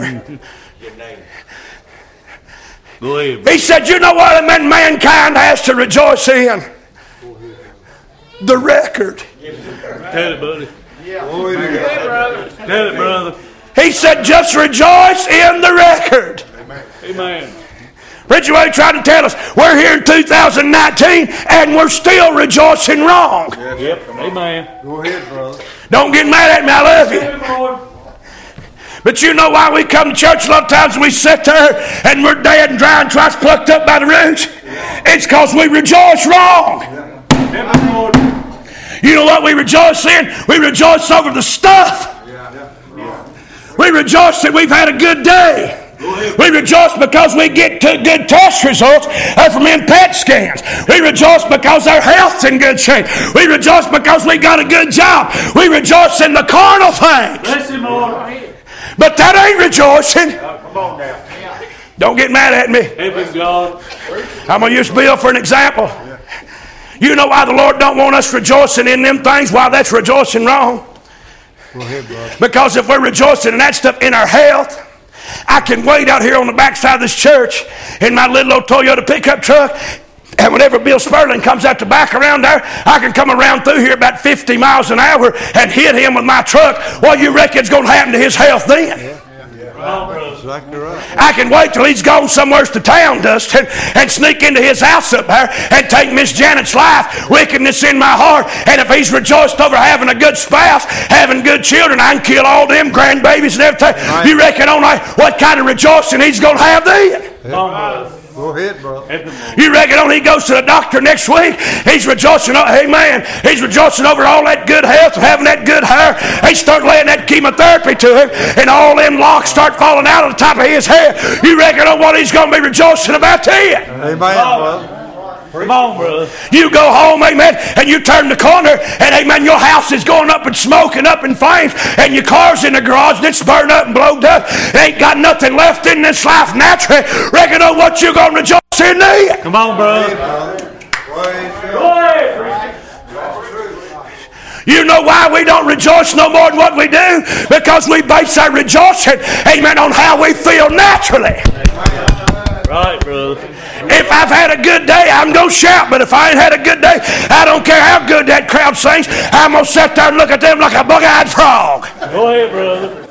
Go ahead. He said, you know what, amen, mankind has to rejoice in? The record. Tell it, buddy. Glory to God. Tell it, brother. He said, just rejoice in the record. Amen. Preacher, what he tried to tell us, we're here in two thousand nineteen and we're still rejoicing wrong. Yep. Amen. Go ahead, brother. Don't get mad at me, I love you. Help him, Lord. But you know why we come to church a lot of times and we sit there and we're dead and dry and twice plucked up by the roots? It's because we rejoice wrong. Help him, Lord. You know what we rejoice in? We rejoice over the stuff. We rejoice that we've had a good day. We rejoice because we get to good test results from in P E T scans. We rejoice because our health's in good shape. We rejoice because we got a good job. We rejoice in the carnal things. Bless him, Lord. But that ain't rejoicing. Come on now. Don't get mad at me. Help him, God. I'm going to use Bill for an example. You know why the Lord don't want us rejoicing in them things? Why that's rejoicing wrong? Go ahead, brother. Because if we're rejoicing in that stuff in our health, I can wait out here on the backside of this church in my little old Toyota pickup truck, And whenever Bill Sperling comes out the back around there, I can come around through here about fifty miles an hour and hit him with my truck. What you reckon's going to happen to his health then? Yeah. Exactly right. I can wait till he's gone somewhere to town, Dustin, and sneak into his house up there and take Miss Janet's life, wickedness in my heart. And if he's rejoiced over having a good spouse, having good children, I can kill all them grandbabies and everything. Right. You reckon on what kind of rejoicing he's going to have then? Yeah. Go ahead, bro. You reckon on he goes to the doctor next week, he's rejoicing, hey man, he's rejoicing over all that good health, having that good hair. They start laying that chemotherapy to him, and all them locks start falling out of the top of his head. You reckon on what he's going to be rejoicing about then? Amen, brother. Come on, brother. You go home, amen, and you turn the corner, and amen, your house is going up and smoking up in flames, and your car's in the garage, and it's burned up and blowed up. Ain't got nothing left in this life naturally. Reckon on what you going to rejoice in then? Come on, brother. You know why we don't rejoice no more than what we do? Because we base our rejoicing, amen, on how we feel naturally. Right, brother. If I've had a good day, I'm going to shout. But if I ain't had a good day, I don't care how good that crowd sings. I'm going to sit there and look at them like a bug-eyed frog. Go ahead, brother.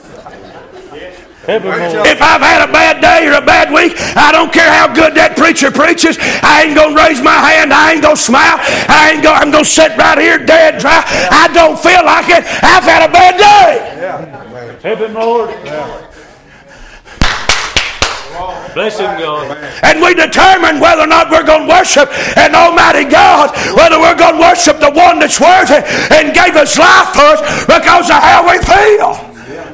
If I've had a bad day or a bad week, I don't care how good that preacher preaches. I ain't going to raise my hand. I ain't going to smile. I ain't going, I'm going to sit right here dead dry. I don't feel like it. I've had a bad day. Yeah. Help him, Lord. Yeah. Bless him, God. And we determine whether or not we're going to worship an almighty God, whether we're going to worship the one that's worthy and gave us life for us because of how we feel.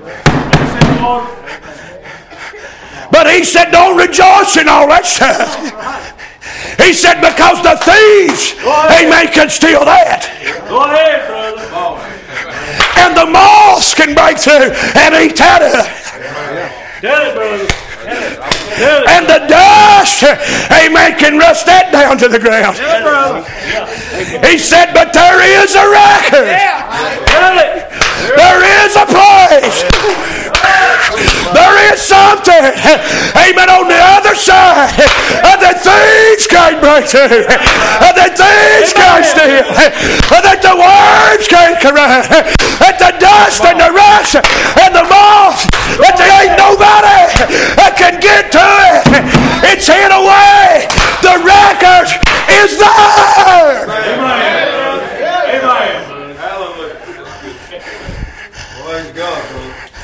But he said, don't rejoice in all that stuff. He said, because the thieves, amen, can steal that. Go ahead, brother. And the moths can break through and eat out of it. Tell it, brother. And the dust, amen, can rust that down to the ground. He said, but there is a record. There is a place. There is something, amen, on the other side that thieves can't break through, that thieves can't steal, that the words can't corrupt, that the dust and the rust and the moth, that there ain't nobody that can get to it. It's hid away. The record is there. Amen. Amen. Hallelujah. Praise God, brother.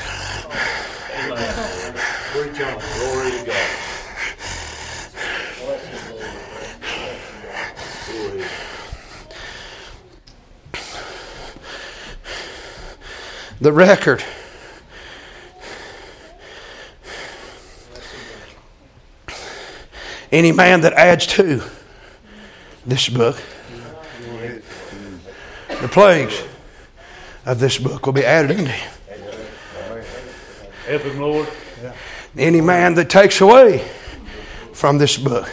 Preach on. Glory to God. The record. Any man that adds to this book, the plagues of this book will be added into him. Help him, Lord. Any man that takes away from this book.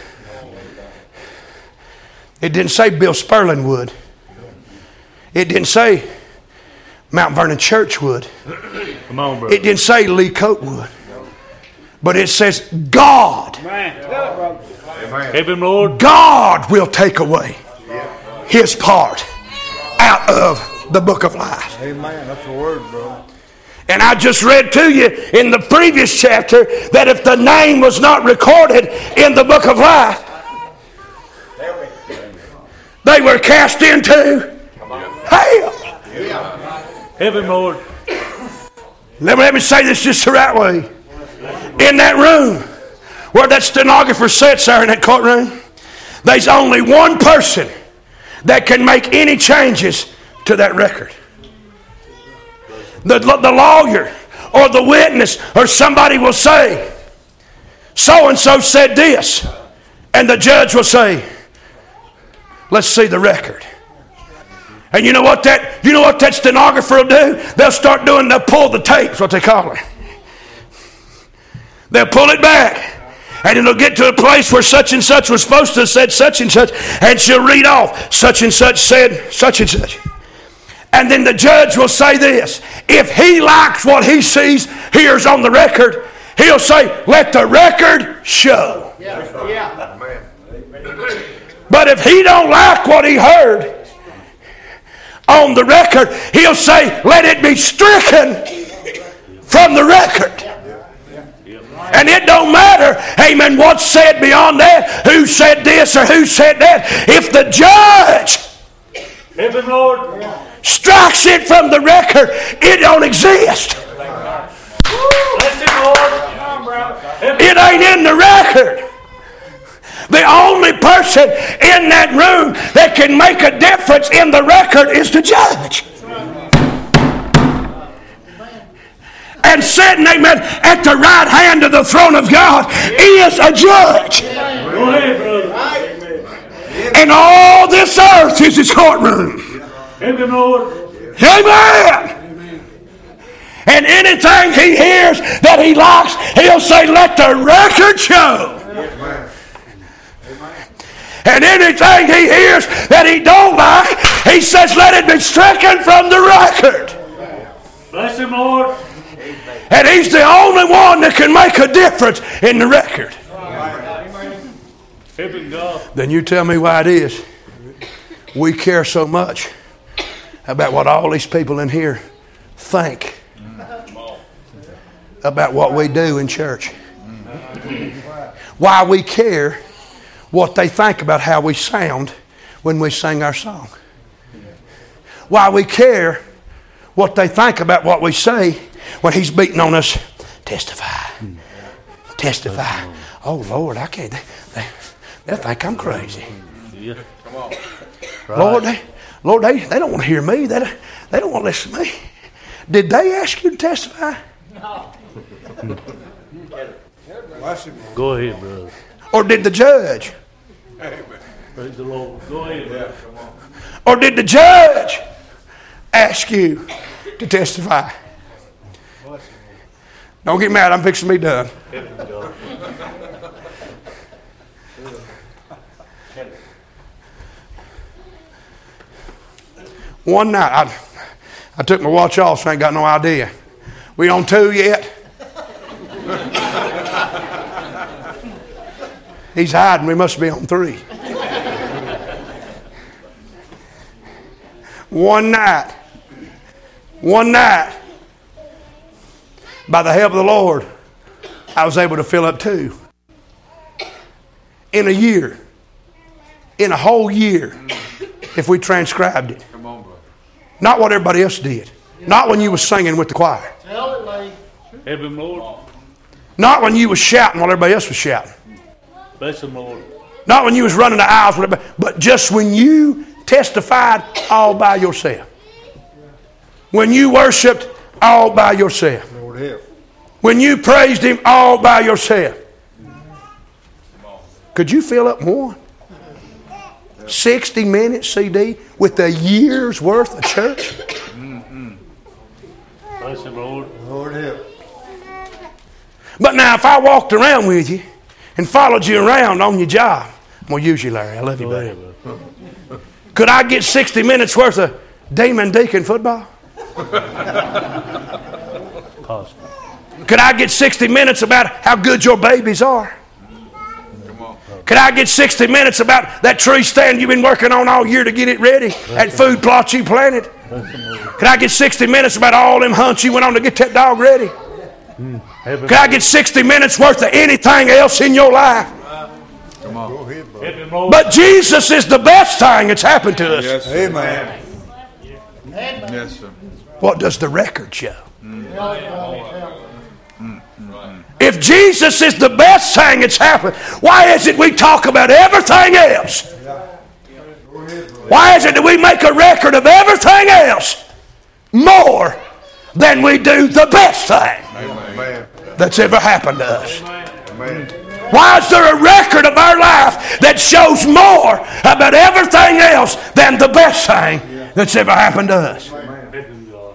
It didn't say Bill Sperling would. It didn't say Mount Vernon Church would. Come on, brother. It didn't say Lee Coat would. But it says God. Help him, Lord. God will take away his part out of the book of life. Amen. That's the word, bro. And I just read to you in the previous chapter that if the name was not recorded in the book of life, they were cast into hell. Help him, Lord. Let me, let me say this just the right way. In that room where that stenographer sits there in that courtroom, there's only one person that can make any changes to that record. The, the lawyer or the witness or somebody will say, so-and-so said this. And the judge will say, let's see the record. And you know what that, you know what that stenographer will do? They'll start doing, they'll pull the tapes, what they call it. They'll pull it back. And it'll get to a place where such and such was supposed to have said such and such. And she'll read off, such and such said such and such. And then the judge will say this. If he likes what he sees, hears on the record, he'll say, let the record show. Yeah. Yeah. But if he don't like what he heard on the record, he'll say, let it be stricken from the record. And it don't matter, amen, what's said beyond that, who said this or who said that. If the judge Heaven, Lord. strikes it from the record, it don't exist. Bless him, Lord. It ain't in the record. The only person in that room that can make a difference in the record is the judge. And sitting, amen, at the right hand of the throne of God is a judge. Go ahead, brother. And all this earth is his courtroom. Heaven, Lord. Amen. And anything he hears that he likes, he'll say, let the record show. And anything he hears that he don't like, he says, let it be stricken from the record. Bless him, Lord. And he's the only one that can make a difference in the record. Heaven, God. Then you tell me why it is we care so much about what all these people in here think about what we do in church. Why we care what they think about how we sound when we sing our song. Why we care what they think about what we say when he's beating on us. Testify. Testify. Oh, Lord, I can't. They, they, they think I'm crazy. Yeah. Come on. Lord, they, Lord, they, they don't want to hear me. They, they don't want to listen to me. Did they ask you to testify? No. Go ahead, brother. Or did the judge? Praise the Lord. Go ahead, brother. Come on. Or did the judge ask you to testify? Don't get mad. I'm fixing to be done. One night, I, I took my watch off, so I ain't got no idea. We on two yet? He's hiding. We must be on three. One night, one night, by the help of the Lord, I was able to fill up two. In a year, in a whole year, if we transcribed it. Come on, brother. Not what everybody else did. Not when you was singing with the choir. Heaven, Lord. Not when you was shouting while everybody else was shouting. Bless him, Lord. Not when you was running the aisles with everybody, but just when you testified all by yourself. When you worshiped all by yourself. Lord help. When you praised him all by yourself. Could you fill up one? sixty minute C D with a year's worth of church? Bless him, Lord. Lord help. But now if I walked around with you and followed you around on your job, I'm going to use you, Larry. I love you, Go buddy. ahead, brother. Could I get sixty minutes worth of demon deacon football? Possible. Could I get sixty minutes about how good your babies are? Could I get sixty minutes about that tree stand you've been working on all year to get it ready? That food plot you planted? Could I get sixty minutes about all them hunts you went on to get that dog ready? Heaven, Could I get sixty minutes worth of anything else in your life? Come on. Go ahead, brother. Heaven, Lord. But Jesus is the best thing that's happened to us. Yes, sir. Amen. Yes, sir. What does the record show? If Jesus is the best thing that's happened, why is it we talk about everything else? Why is it that we make a record of everything else more than we do the best thing Amen. that's ever happened to us? Amen. Why is there a record of our life that shows more about everything else than the best thing that's ever happened to us? Heaven, God.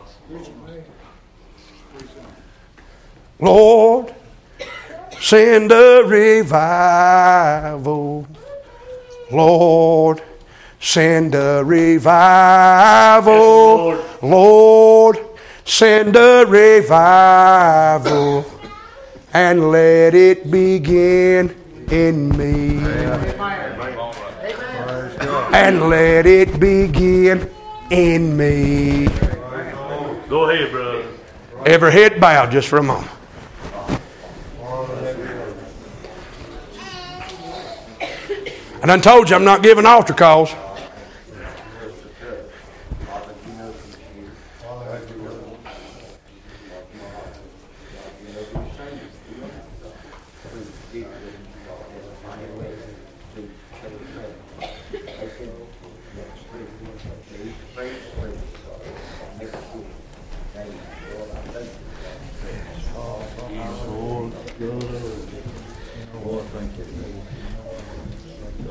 Lord, send a revival. Lord, send a revival. Yes, Lord, send a revival. And let it begin in me. and let it begin in me. Go ahead, brother. Every head bowed just for a moment. I done told you I'm not giving altar calls.